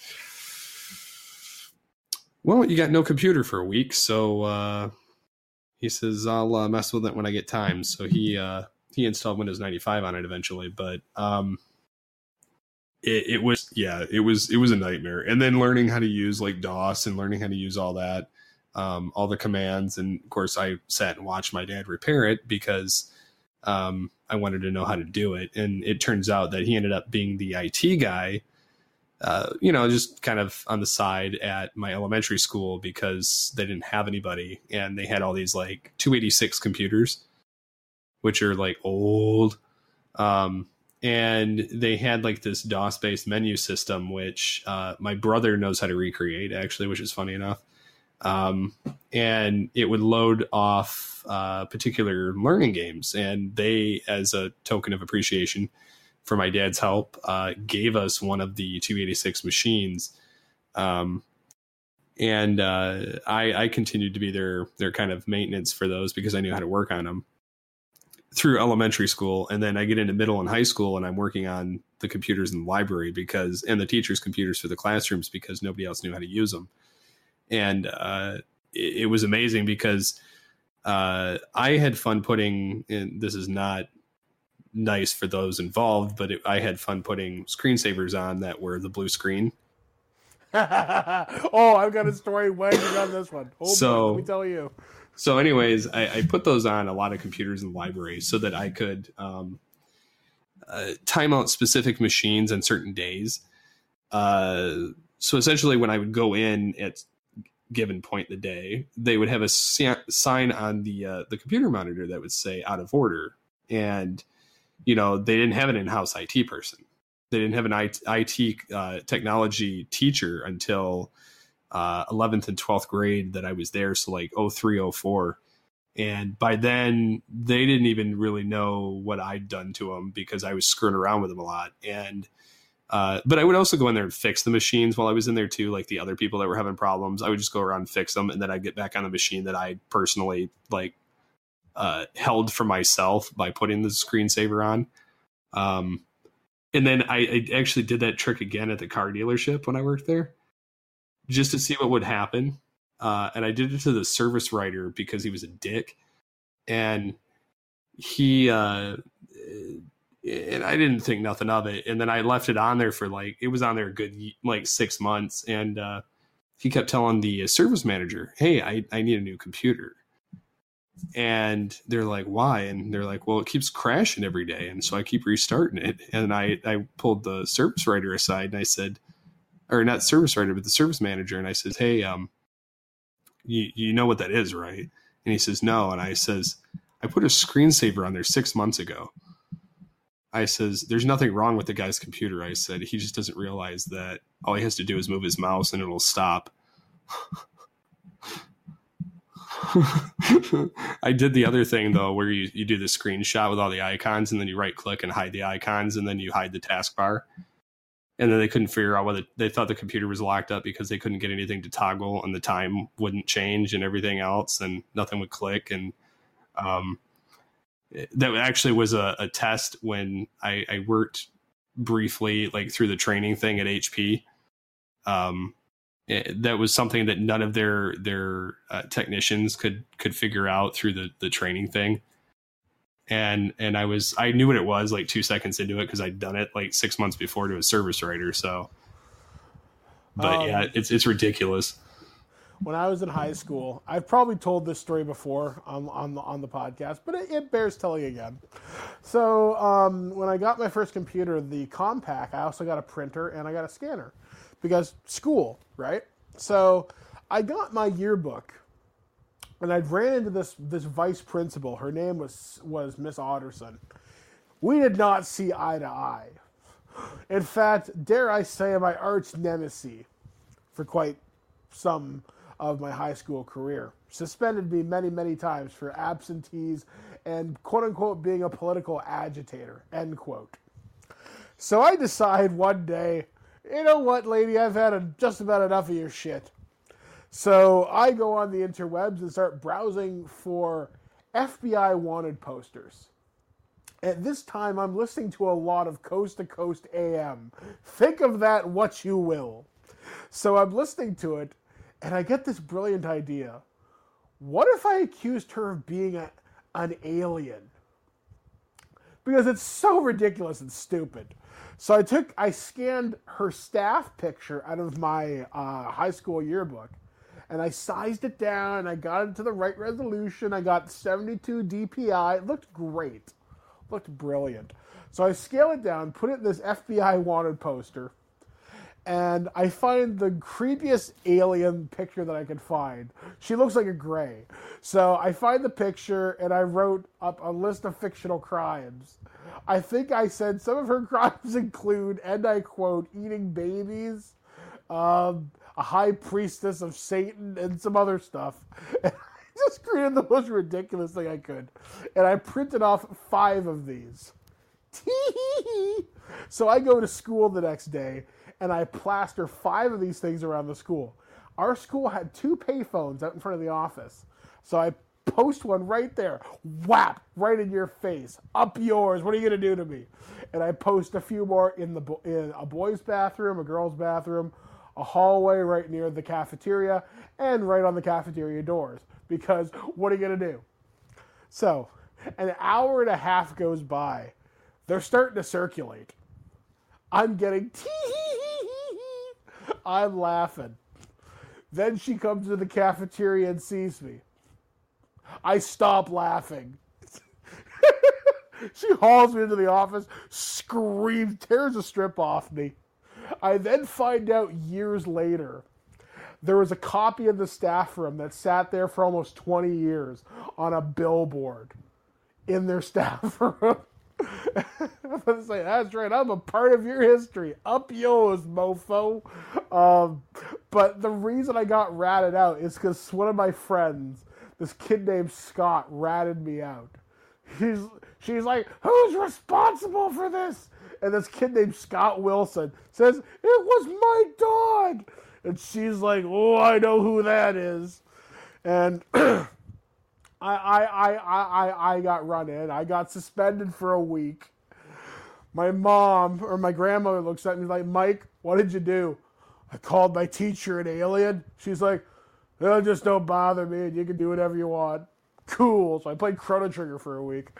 well, you got no computer for a week, so uh he says I'll uh, mess with it when I get time. So he uh he installed Windows ninety-five on it eventually. But um it, it was yeah it was it was a nightmare. And then learning how to use like DOS and learning how to use all that, um all the commands. And of course I sat and watched my dad repair it because um I wanted to know how to do it. And it turns out that he ended up being the I T guy, uh, you know, just kind of on the side at my elementary school because they didn't have anybody. And they had all these like two eighty-six computers, which are like old. Um, and they had like this DOS based menu system, which uh, my brother knows how to recreate actually, which is funny enough. Um, and it would load off uh, particular learning games. And they, as a token of appreciation for my dad's help, uh, gave us one of the two eighty-six machines. Um, And uh, I, I continued to be their their kind of maintenance for those because I knew how to work on them through elementary school. And then I get into middle and high school and I'm working on the computers in the library because and the teachers' computers for the classrooms because nobody else knew how to use them. And uh, it, it was amazing because uh, I had fun putting in, this is not nice for those involved, but it, I had fun putting screensavers on that were the blue screen. Oh, I've got a story waiting on this one. Oh, so, boy, let me tell you. So anyways, I, I put those on a lot of computers in the library so that I could um, uh, time out specific machines on certain days. Uh, so essentially when I would go in at given point in the day, they would have a sa- sign on the uh, the computer monitor that would say out of order. And, you know, they didn't have an in-house I T person. They didn't have an I T uh, technology teacher until uh, eleventh and twelfth grade that I was there. So like oh three, oh four. And by then they didn't even really know what I'd done to them because I was screwing around with them a lot. And, uh, but I would also go in there and fix the machines while I was in there too. Like the other people that were having problems, I would just go around and fix them. And then I'd get back on the machine that I personally like uh, held for myself by putting the screensaver on. Um, And then I, I actually did that trick again at the car dealership when I worked there, just to see what would happen. Uh, and I did it to the service writer because he was a dick. And he, uh, and I didn't think nothing of it. And then I left it on there for like, it was on there a good, like six months. And uh, he kept telling the service manager, hey, I, I need a new computer. And they're like, why? And they're like, well, it keeps crashing every day. And so I keep restarting it. And I, I pulled the service writer aside and I said, or not service writer, but the service manager. And I says, hey, um, you, you know what that is, right? And he says, no. And I says, I put a screensaver on there six months ago. I says, there's nothing wrong with the guy's computer. I said, he just doesn't realize that all he has to do is move his mouse and it'll stop. I did the other thing though, where you, you do the screenshot with all the icons and then you right click and hide the icons and then you hide the taskbar. And then they couldn't figure out whether they thought the computer was locked up because they couldn't get anything to toggle and the time wouldn't change and everything else and nothing would click. And um, that actually was a, a test when I, I worked briefly, like through the training thing at H P. Um, that was something that none of their their uh, technicians could could figure out through the the training thing. And and I was I knew what it was like two seconds into it because I'd done it like six months before to a service writer. So, but um, yeah, it's it's ridiculous. When I was in high school, I've probably told this story before on on the, on the podcast, but it, it bears telling again. So um, when I got my first computer, the Compaq, I also got a printer and I got a scanner. Because school, right? So I got my yearbook and I'd ran into this this vice principal. Her name was was Miss Otterson. We did not see eye to eye. In fact, dare I say, my arch nemesis for quite some of my high school career. Suspended me many, many times for absentees and quote unquote being a political agitator, end quote. So I decide one day, you know what, lady, I've had a, just about enough of your shit. So I go on the interwebs and start browsing for F B I wanted posters. At this time, I'm listening to a lot of Coast to Coast A M. Think of that what you will. So I'm listening to it, and I get this brilliant idea. What if I accused her of being a, an alien? Because it's so ridiculous and stupid. So I took, I scanned her staff picture out of my uh, high school yearbook, and I sized it down, and I got it to the right resolution. I got seventy-two D P I. It looked great. Looked brilliant. So I scale it down, put it in this F B I wanted poster, and I find the creepiest alien picture that I could find. She looks like a gray. So I find the picture, and I wrote up a list of fictional crimes. I think I said some of her crimes include, and I quote, eating babies, um, a high priestess of Satan, and some other stuff. And I just created the most ridiculous thing I could. And I printed off five of these. So I go to school the next day, and I plaster five of these things around the school. Our school had two payphones out in front of the office. So I post one right there. Whap! Right in your face. Up yours. What are you going to do to me? And I post a few more in the in a boys' bathroom, a girls' bathroom, a hallway right near the cafeteria, and right on the cafeteria doors. Because what are you going to do? So, an hour and a half goes by. They're starting to circulate. I'm getting tee-hee-hee-hee-hee. I'm laughing. Then she comes to the cafeteria and sees me. I stop laughing. She hauls me into the office, screams, tears a strip off me. I then find out years later there was a copy of the staff room that sat there for almost twenty years on a billboard in their staff room. I'm going to say, that's right, I'm a part of your history. Up yours, mofo. Um, but the reason I got ratted out is because one of my friends, this kid named Scott, ratted me out. He's, she's like, who's responsible for this? And this kid named Scott Wilson says, it was my dog. And she's like, oh, I know who that is. And I, I, I, I, I got run in. I got suspended for a week. My mom or my grandmother looks at me like, Mike, what did you do? I called my teacher an alien. She's like, oh, just don't bother me and you can do whatever you want. Cool. So I played Chrono Trigger for a week.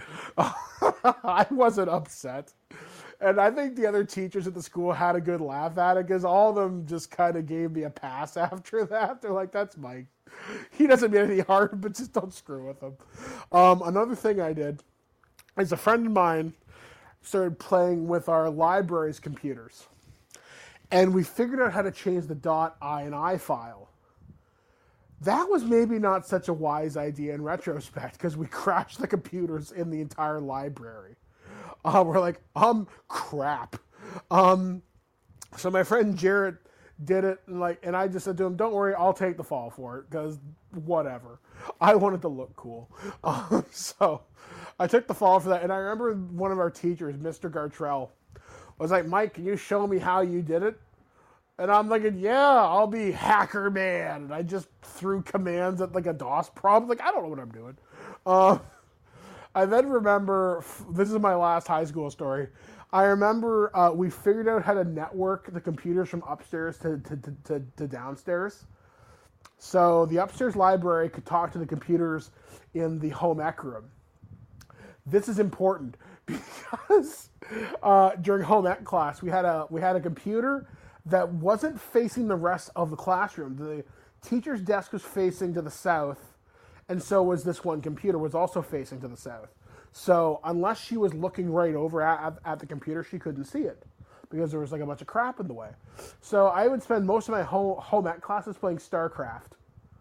I wasn't upset. And I think the other teachers at the school had a good laugh at it because all of them just kind of gave me a pass after that. They're like, that's Mike. He doesn't mean any harm, but just don't screw with him. Um, another thing I did is a friend of mine started playing with our library's computers. And we figured out how to change the .ini file. That was maybe not such a wise idea in retrospect because we crashed the computers in the entire library. Uh, we're like, um, crap. Um, so my friend Jarrett did it, and like, and I just said to him, "Don't worry, I'll take the fall for it because whatever. I wanted to look cool." Um, so I took the fall for that, and I remember one of our teachers, Mister Gartrell, was like, "Mike, can you show me how you did it?" And I'm like, "Yeah, I'll be hacker man." And I just threw commands at like a DOS prompt. Like, I don't know what I'm doing. Uh, I then remember, this is my last high school story. I remember uh, we figured out how to network the computers from upstairs to, to, to, to, to downstairs. So the upstairs library could talk to the computers in the home ec room. This is important because uh, during home ec class, we had a we had a computer that wasn't facing the rest of the classroom. The teacher's desk was facing to the south, and so was this one computer was also facing to the south. So unless she was looking right over at, at the computer, she couldn't see it because there was like a bunch of crap in the way. So I would spend most of my home, home ec classes playing StarCraft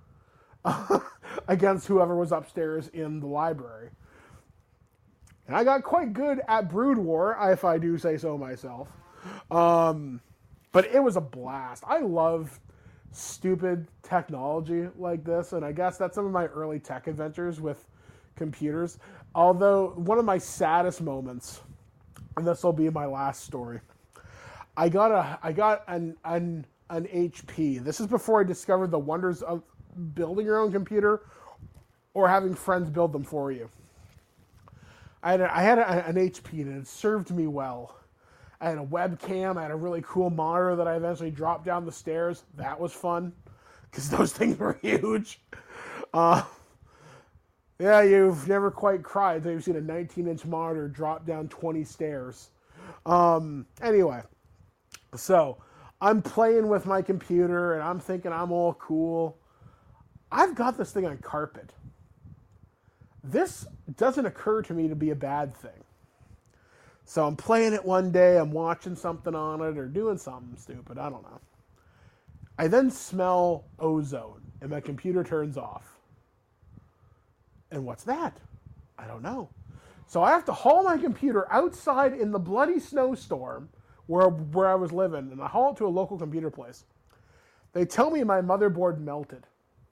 against whoever was upstairs in the library. And I got quite good at Brood War, if I do say so myself. Um, but it was a blast. I love stupid technology like this, and I guess that's some of my early tech adventures with computers. Although one of my saddest moments, and this will be my last story, I got a I got an an an H P. This is before I discovered the wonders of building your own computer or having friends build them for you. I had a, I had a, an H P and it served me well. I had a webcam. I had a really cool monitor that I eventually dropped down the stairs. That was fun because those things were huge. Uh, yeah, you've never quite cried until you've seen a nineteen-inch monitor drop down twenty stairs. Um, anyway, so I'm playing with my computer and I'm thinking I'm all cool. I've got this thing on carpet. This doesn't occur to me to be a bad thing. So I'm playing it one day, I'm watching something on it or doing something stupid, I don't know. I then smell ozone and my computer turns off. And what's that? I don't know. So I have to haul my computer outside in the bloody snowstorm where, where I was living, and I haul it to a local computer place. They tell me my motherboard melted.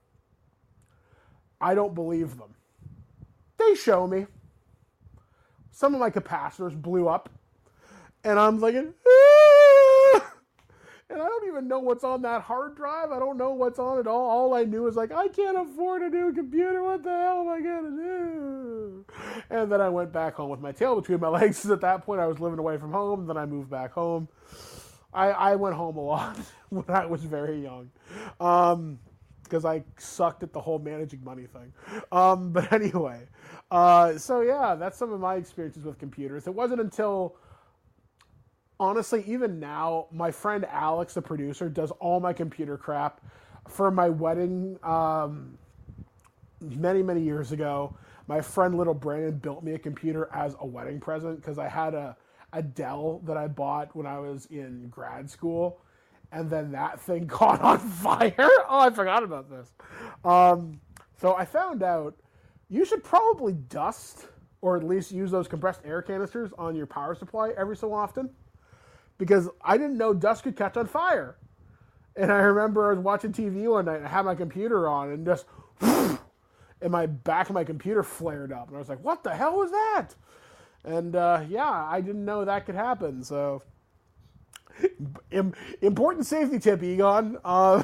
I don't believe them. They show me. Some of my capacitors blew up. And I'm thinking, ah! And I don't even know what's on that hard drive. I don't know what's on it all. All I knew is like, I can't afford a new computer. What the hell am I going to do? And then I went back home with my tail between my legs. Because at that point, I was living away from home. Then I moved back home. I, I went home a lot when I was very young. Um, because I sucked at the whole managing money thing. Um, but anyway. Uh, so yeah, that's some of my experiences with computers. It wasn't until... Honestly, even now, my friend Alex, the producer, does all my computer crap. For my wedding um, many, many years ago, my friend Little Brandon built me a computer as a wedding present because I had a, a Dell that I bought when I was in grad school, and then that thing caught on fire. Oh, I forgot about this. Um, so I found out you should probably dust or at least use those compressed air canisters on your power supply every so often. Because I didn't know dust could catch on fire. And I remember I was watching T V one night and I had my computer on and just, and my back of my computer flared up. And I was like, what the hell was that? And uh, yeah, I didn't know that could happen. So, Im- important safety tip, Egon. Uh,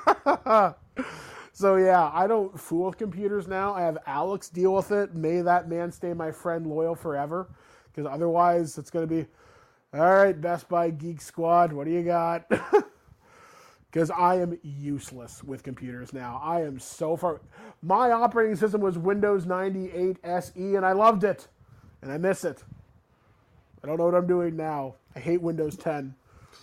so yeah, I don't fool with computers now. I have Alex deal with it. May that man stay my friend loyal forever. Because otherwise it's going to be... All right, Best Buy Geek Squad, what do you got? Because I am useless with computers now. I am so far... My operating system was Windows ninety-eight S E, and I loved it. And I miss it. I don't know what I'm doing now. I hate Windows ten.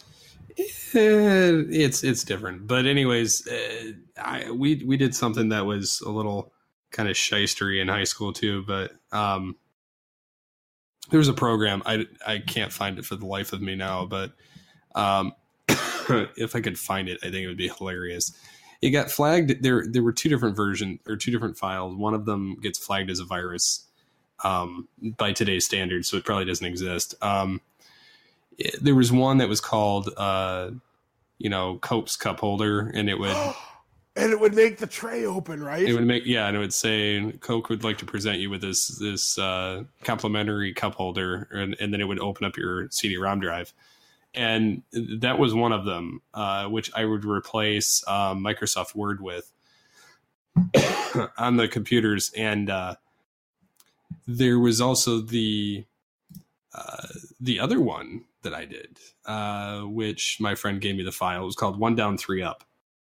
It's it's different. But anyways, uh, I, we, we did something that was a little kind of shystery in high school, too. But... Um, There's a program, I, I can't find it for the life of me now, but um, if I could find it, I think it would be hilarious. It got flagged. There there were two different versions or two different files. One of them gets flagged as a virus um, by today's standards, so it probably doesn't exist. Um, it, there was one that was called, uh, you know, Cope's cup holder, and it would... And it would make the tray open, right? It would make, yeah, and it would say, Coke would like to present you with this this uh, complimentary cup holder, and, and then it would open up your C D ROM drive. And that was one of them, uh, which I would replace um, Microsoft Word with on the computers. And uh, there was also the uh, the other one that I did, uh, which my friend gave me the file. It was called One Down, Three Up.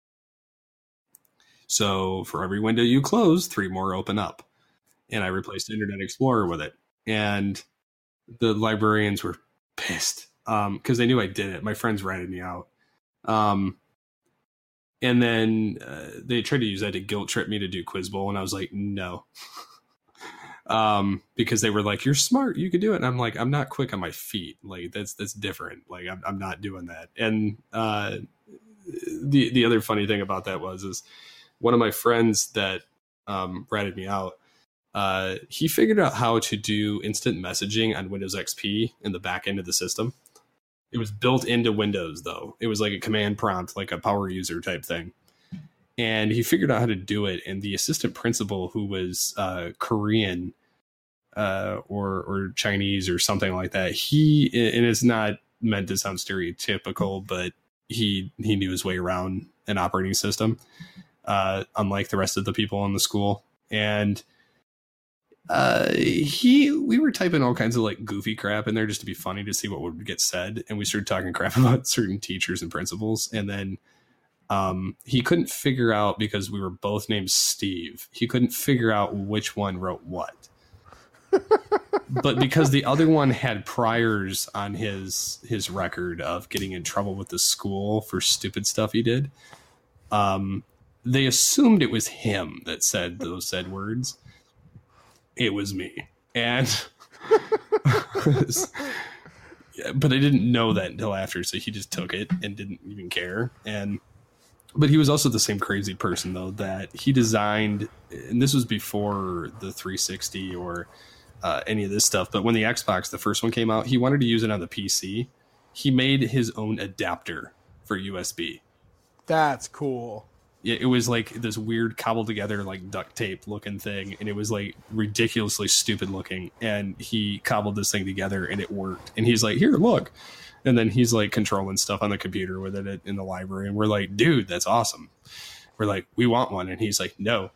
So for every window you close, three more open up. And I replaced Internet Explorer with it. And the librarians were pissed um, because they knew I did it. My friends ratted me out. Um, and then uh, they tried to use that to guilt trip me to do Quiz Bowl. And I was like, no. um, because they were like, you're smart. You could do it. And I'm like, I'm not quick on my feet. Like, that's that's different. Like, I'm, I'm not doing that. And uh, the the other funny thing about that was is, one of my friends that um, ratted me out, uh, he figured out how to do instant messaging on Windows X P in the back end of the system. It was built into Windows, though. It was like a command prompt, like a power user type thing. And he figured out how to do it. And the assistant principal, who was uh, Korean uh, or or Chinese or something like that, he, and it's not meant to sound stereotypical, but he he knew his way around an operating system. Uh, unlike the rest of the people in the school. And uh, he, we were typing all kinds of like goofy crap in there just to be funny to see what would get said. And we started talking crap about certain teachers and principals. And then um, he couldn't figure out, because we were both named Steve, he couldn't figure out which one wrote what. But because the other one had priors on his, his record of getting in trouble with the school for stupid stuff he did, um, they assumed it was him that said those said words. It was me. And but I didn't know that until after, so he just took it and didn't even care. And but he was also the same crazy person, though, that he designed, and this was before the three sixty or uh, any of this stuff, but when the Xbox, the first one, came out, he wanted to use it on the P C. He made his own adapter for U S B. That's cool. it, it was like this weird cobbled together like duct tape looking thing, and it was like ridiculously stupid looking. And he cobbled this thing together, and it worked. And he's like, "Here, look." And then he's like controlling stuff on the computer with it in the library, and we're like, "Dude, that's awesome." We're like, "We want one," and he's like, "No."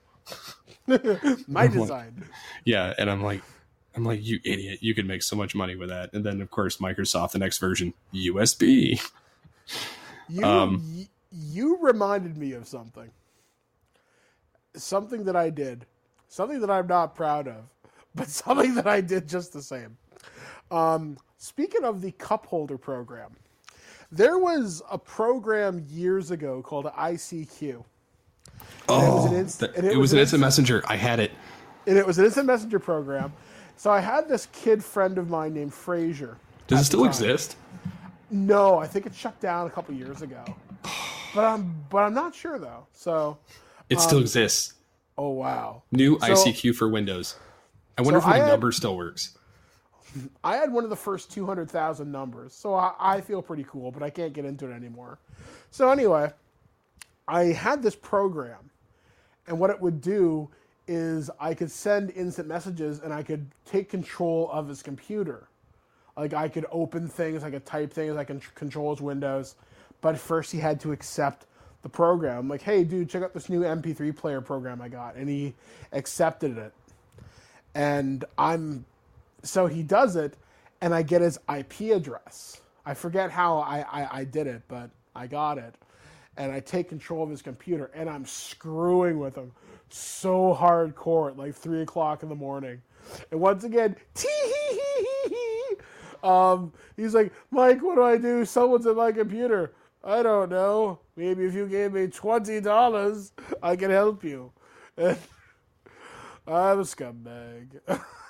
My I'm design. Like, yeah, and I'm like, I'm like, "You idiot! You could make so much money with that." And then of course Microsoft, the next version, U S B. You um, y- you reminded me of something. Something that I did, something that I'm not proud of, but something that I did just the same. Um, speaking of the cup holder program, there was a program years ago called I C Q. Oh, it was an, inst- that, and it it was was an an instant messenger. I had it. And it was an instant messenger program. So I had this kid friend of mine named Frazier. Does it still exist? No, I think it shut down a couple years ago. But I'm but I'm not sure though. So it um, still exists. Oh wow. New so, I C Q for Windows. I wonder so if the I had, number still works. I had one of the first two hundred thousand numbers. So I, I feel pretty cool, but I can't get into it anymore. So anyway, I had this program, and what it would do is I could send instant messages and I could take control of his computer. Like I could open things, I could type things, I can control his windows. But first he had to accept the program. I'm like, hey dude, check out this new M P three player program I got. And he accepted it. And I'm, so he does it and I get his I P address. I forget how I, I, I did it, but I got it. And I take control of his computer and I'm screwing with him so hardcore at like three o'clock in the morning. And once again, tee hee hee hee hee. Um, he's like, Mike, what do I do? Someone's at my computer. I don't know. Maybe if you gave me twenty dollars, I can help you. And I'm a scumbag.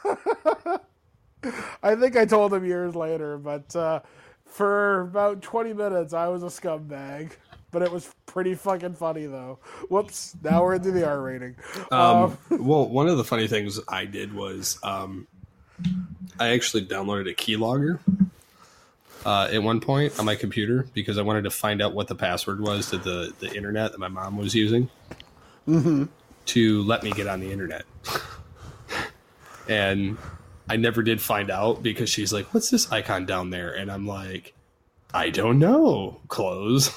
I think I told him years later, but uh, for about twenty minutes, I was a scumbag. But it was pretty fucking funny, though. Whoops. Now we're into the R rating. Um, um, well, one of the funny things I did was um, I actually downloaded a keylogger uh, at one point on my computer because I wanted to find out what the password was to the, the internet that my mom was using mm-hmm. to let me get on the internet. And I never did find out because she's like, what's this icon down there? And I'm like, I don't know. Close.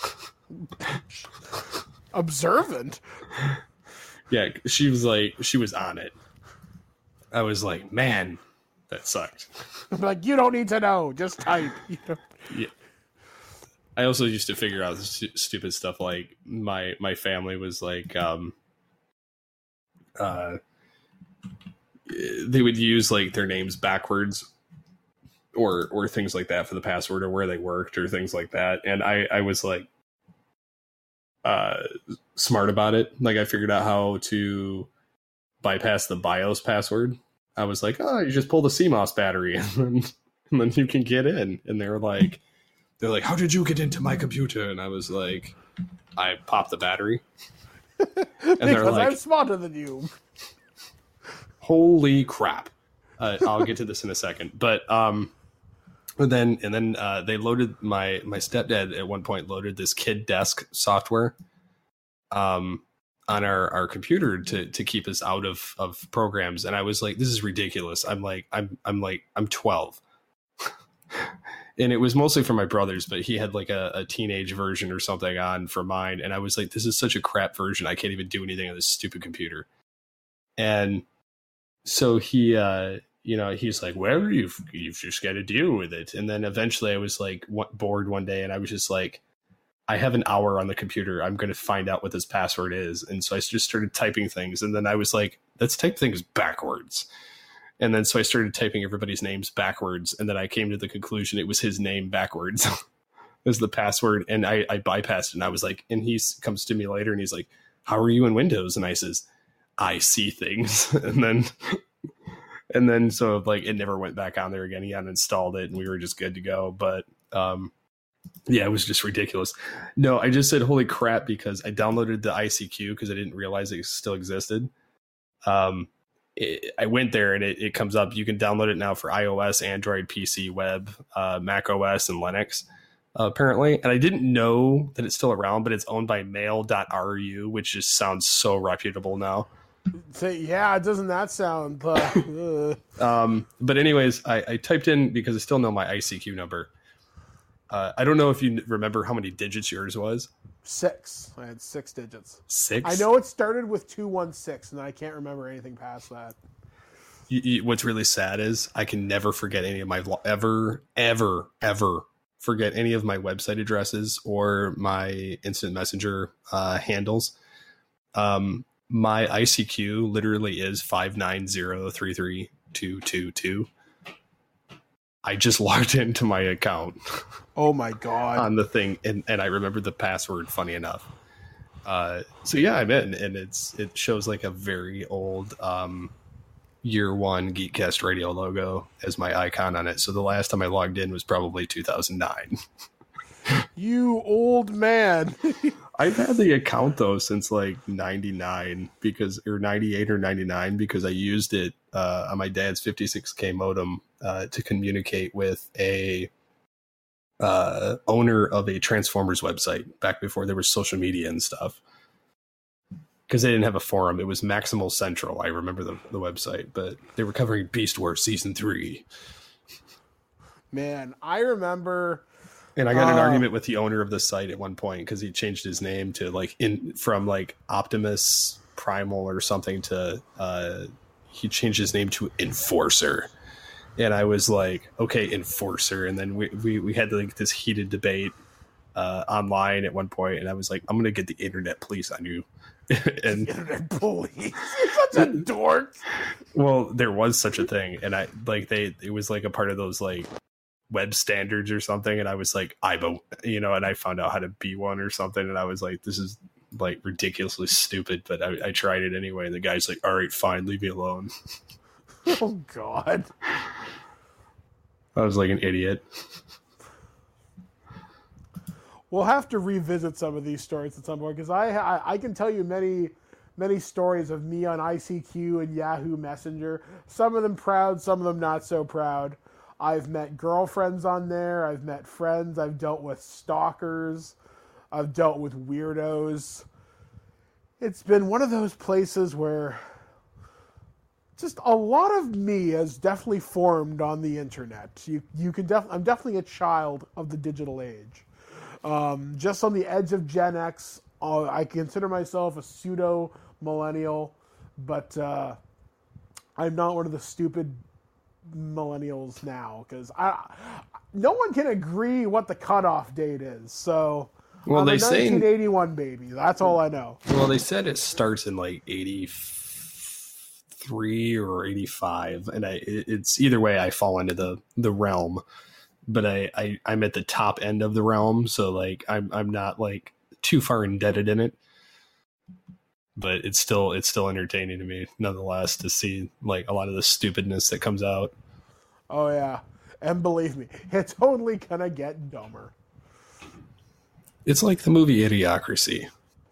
Observant. Yeah, she was like, she was on it. I was like, man, that sucked. I'm like, you don't need to know, just type. You know? Yeah. I also used to figure out st- stupid stuff like my my family was like, um, uh, they would use like their names backwards, or or things like that for the password, or where they worked, or things like that, and I I was like. Uh, smart about it. Like I figured out how to bypass the BIOS password. I was like, oh, you just pull the C M O S battery and then, and then you can get in. And they were like, they're like, how did you get into my computer? And I was like, I popped the battery. And they're like, I'm smarter than you. Holy crap. Uh, I'll get to this in a second. But um, and then and then uh, they loaded my my stepdad at one point loaded this Kid Desk software um, on our, our computer to to keep us out of, of programs, and I was like, this is ridiculous. I'm like I'm I'm like I'm twelve, and it was mostly for my brothers, but he had like a, a teenage version or something on for mine, and I was like, this is such a crap version. I can't even do anything on this stupid computer, and so he. Uh, You know, he's like, well, you've, you've just got to deal with it. And then eventually I was like w- bored one day and I was just like, I have an hour on the computer. I'm going to find out what this password is. And so I just started typing things. And then I was like, let's type things backwards. And then so I started typing everybody's names backwards. And then I came to the conclusion it was his name backwards as the password. And I, I bypassed it. And I was like, and he comes to me later and he's like, how are you in Windows? And I says, I see things. And then... And then, so, like, it never went back on there again. He uninstalled it, and we were just good to go. But, um, yeah, it was just ridiculous. No, I just said, holy crap, because I downloaded the I C Q because I didn't realize it still existed. Um, it, I went there, and it, it comes up. You can download it now for iOS, Android, P C, web, uh, Mac O S, and Linux. uh, apparently. And I didn't know that it's still around, but it's owned by mail dot r u, which just sounds so reputable now. So, yeah, doesn't that sound... Uh, um, but anyways, I, I typed in, because I still know my I C Q number. Uh, I don't know if you remember how many digits yours was. Six. I had six digits. Six? I know it started with two one six, and I can't remember anything past that. You, you, what's really sad is I can never forget any of my... Ever, ever, ever forget any of my website addresses or my instant messenger uh, handles. Um... My I C Q literally is five nine zero three three two two two. I just logged into my account. Oh my God. On the thing. And, and I remembered the password, funny enough. Uh, so yeah, I'm in, and it's, it shows like a very old, um, year one Geekcast Radio logo as my icon on it. So the last time I logged in was probably two thousand nine. You old man. I've had the account though since like ninety-nine because or ninety-eight or ninety-nine because I used it uh, on my dad's fifty-six K modem uh, to communicate with a uh, owner of a Transformers website back before there was social media and stuff. Because they didn't have a forum. It was Maximal Central. I remember the, the website, but they were covering Beast Wars season three. Man, I remember... And I got an uh, argument with the owner of the site at one point because he changed his name to like in from like Optimus Primal or something to uh, he changed his name to Enforcer. And I was like, okay, Enforcer. And then we, we, we had like this heated debate uh, online at one point, and I was like, I'm going to get the internet police on you. and internet police. You're such a dork. Well, there was such a thing. And I like they it was like a part of those like web standards or something, and I was like, I a you know, and I found out how to be one or something, and I was like, this is like ridiculously stupid, but I, I tried it anyway, and the guy's like, all right, fine, leave me alone. Oh God. I was like an idiot. We'll have to revisit some of these stories at some point, because I, I I can tell you many many stories of me on I C Q and Yahoo Messenger, some of them proud, some of them not so proud. I've met girlfriends on there. I've met friends. I've dealt with stalkers. I've dealt with weirdos. It's been one of those places where just a lot of me has definitely formed on the internet. You you can def- I'm definitely a child of the digital age. Um, just on the edge of Gen X. Uh, I consider myself a pseudo millennial, but uh, I'm not one of the stupid millennials now, because I no one can agree what the cutoff date is. So well, I'm they a say nineteen eighty-one baby. That's all I know. Well, they said it starts in like eighty-three or eighty-five, and I it's either way I fall into the the realm, but I, I I'm at the top end of the realm, so like I'm I'm not like too far indebted in it. But it's still it's still entertaining to me, nonetheless, to see like a lot of the stupidness that comes out. Oh yeah, and believe me, it's only gonna get dumber. It's like the movie Idiocracy,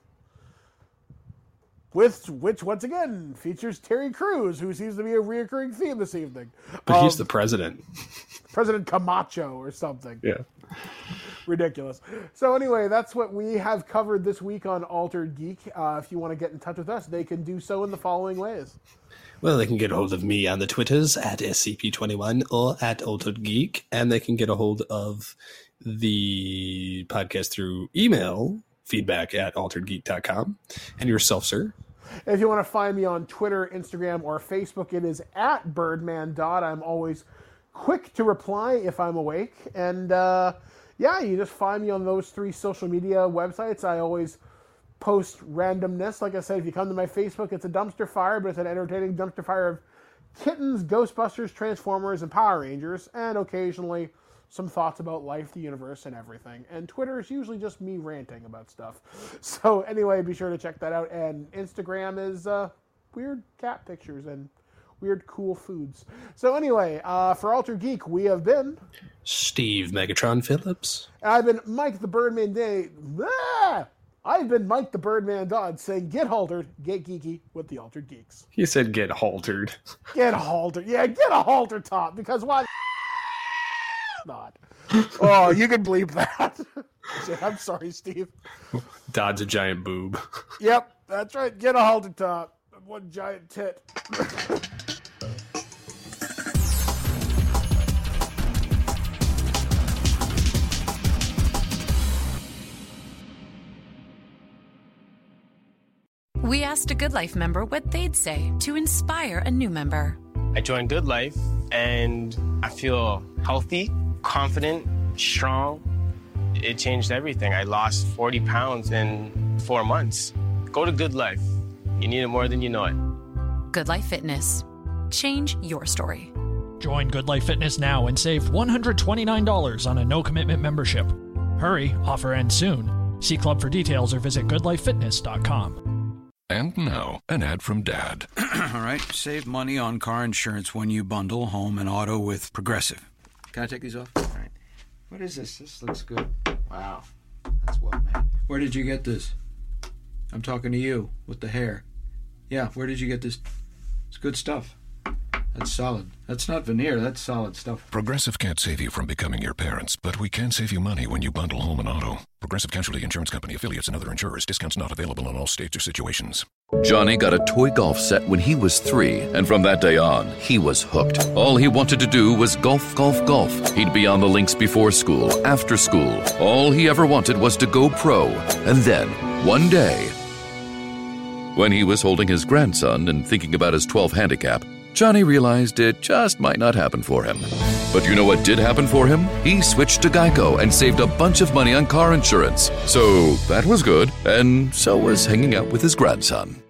with which once again features Terry Crews, who seems to be a reoccurring theme this evening. But um, he's the president, President Camacho or something. Yeah. Ridiculous. So anyway, that's what we have covered this week on Altered Geek. Uh, if you want to get in touch with us, they can do so in the following ways. Well, they can get a hold of me on the Twitters at S C P twenty-one or at Altered Geek, and they can get a hold of the podcast through email, feedback at altered geek dot com. And yourself, sir? If you want to find me on Twitter, Instagram, or Facebook, it is at Birdman Dot. I'm always quick to reply if I'm awake. And, uh... yeah, you just find me on those three social media websites. I always post randomness. Like I said, if you come to my Facebook, it's a dumpster fire, but it's an entertaining dumpster fire of kittens, Ghostbusters, Transformers, and Power Rangers, and occasionally some thoughts about life, the universe, and everything. And Twitter is usually just me ranting about stuff. So anyway, be sure to check that out. And Instagram is uh, weird cat pictures and weird, cool foods. So anyway, uh, for Alter Geek, we have been Steve Megatron Phillips. And I've been Mike the Birdman Day. Ah! I've been Mike the Birdman Dodd saying, get haltered, get geeky with the Altered Geeks. He said get haltered. Get haltered. Yeah, get a halter top, because why not? Oh, you can bleep that. I'm sorry, Steve. Dodd's a giant boob. Yep, that's right. Get a halter top. One giant tit. We asked a Good Life member what they'd say to inspire a new member. I joined Good Life, and I feel healthy, confident, strong. It changed everything. I lost forty pounds in four months. Go to Good Life. You need it more than you know it. Good Life Fitness. Change your story. Join Good Life Fitness now and save one hundred twenty-nine dollars on a no-commitment membership. Hurry, offer ends soon. See Club for details or visit good life fitness dot com. And now, an ad from Dad. All right, save money on car insurance when you bundle home and auto with Progressive. Can I take these off? All right. What is this? This looks good. Wow. That's well made. Where did you get this? I'm talking to you with the hair. Yeah, where did you get this? It's good stuff. That's solid. That's not veneer. That's solid stuff. Progressive can't save you from becoming your parents, but we can save you money when you bundle home and auto. Progressive Casualty Insurance Company, affiliates, and other insurers. Discounts not available in all states or situations. Johnny got a toy golf set when he was three, and from that day on, he was hooked. All he wanted to do was golf, golf, golf. He'd be on the links before school, after school. All he ever wanted was to go pro. And then, one day, when he was holding his grandson and thinking about his twelve handicap, Johnny realized it just might not happen for him. But you know what did happen for him? He switched to Geico and saved a bunch of money on car insurance. So that was good, and so was hanging out with his grandson.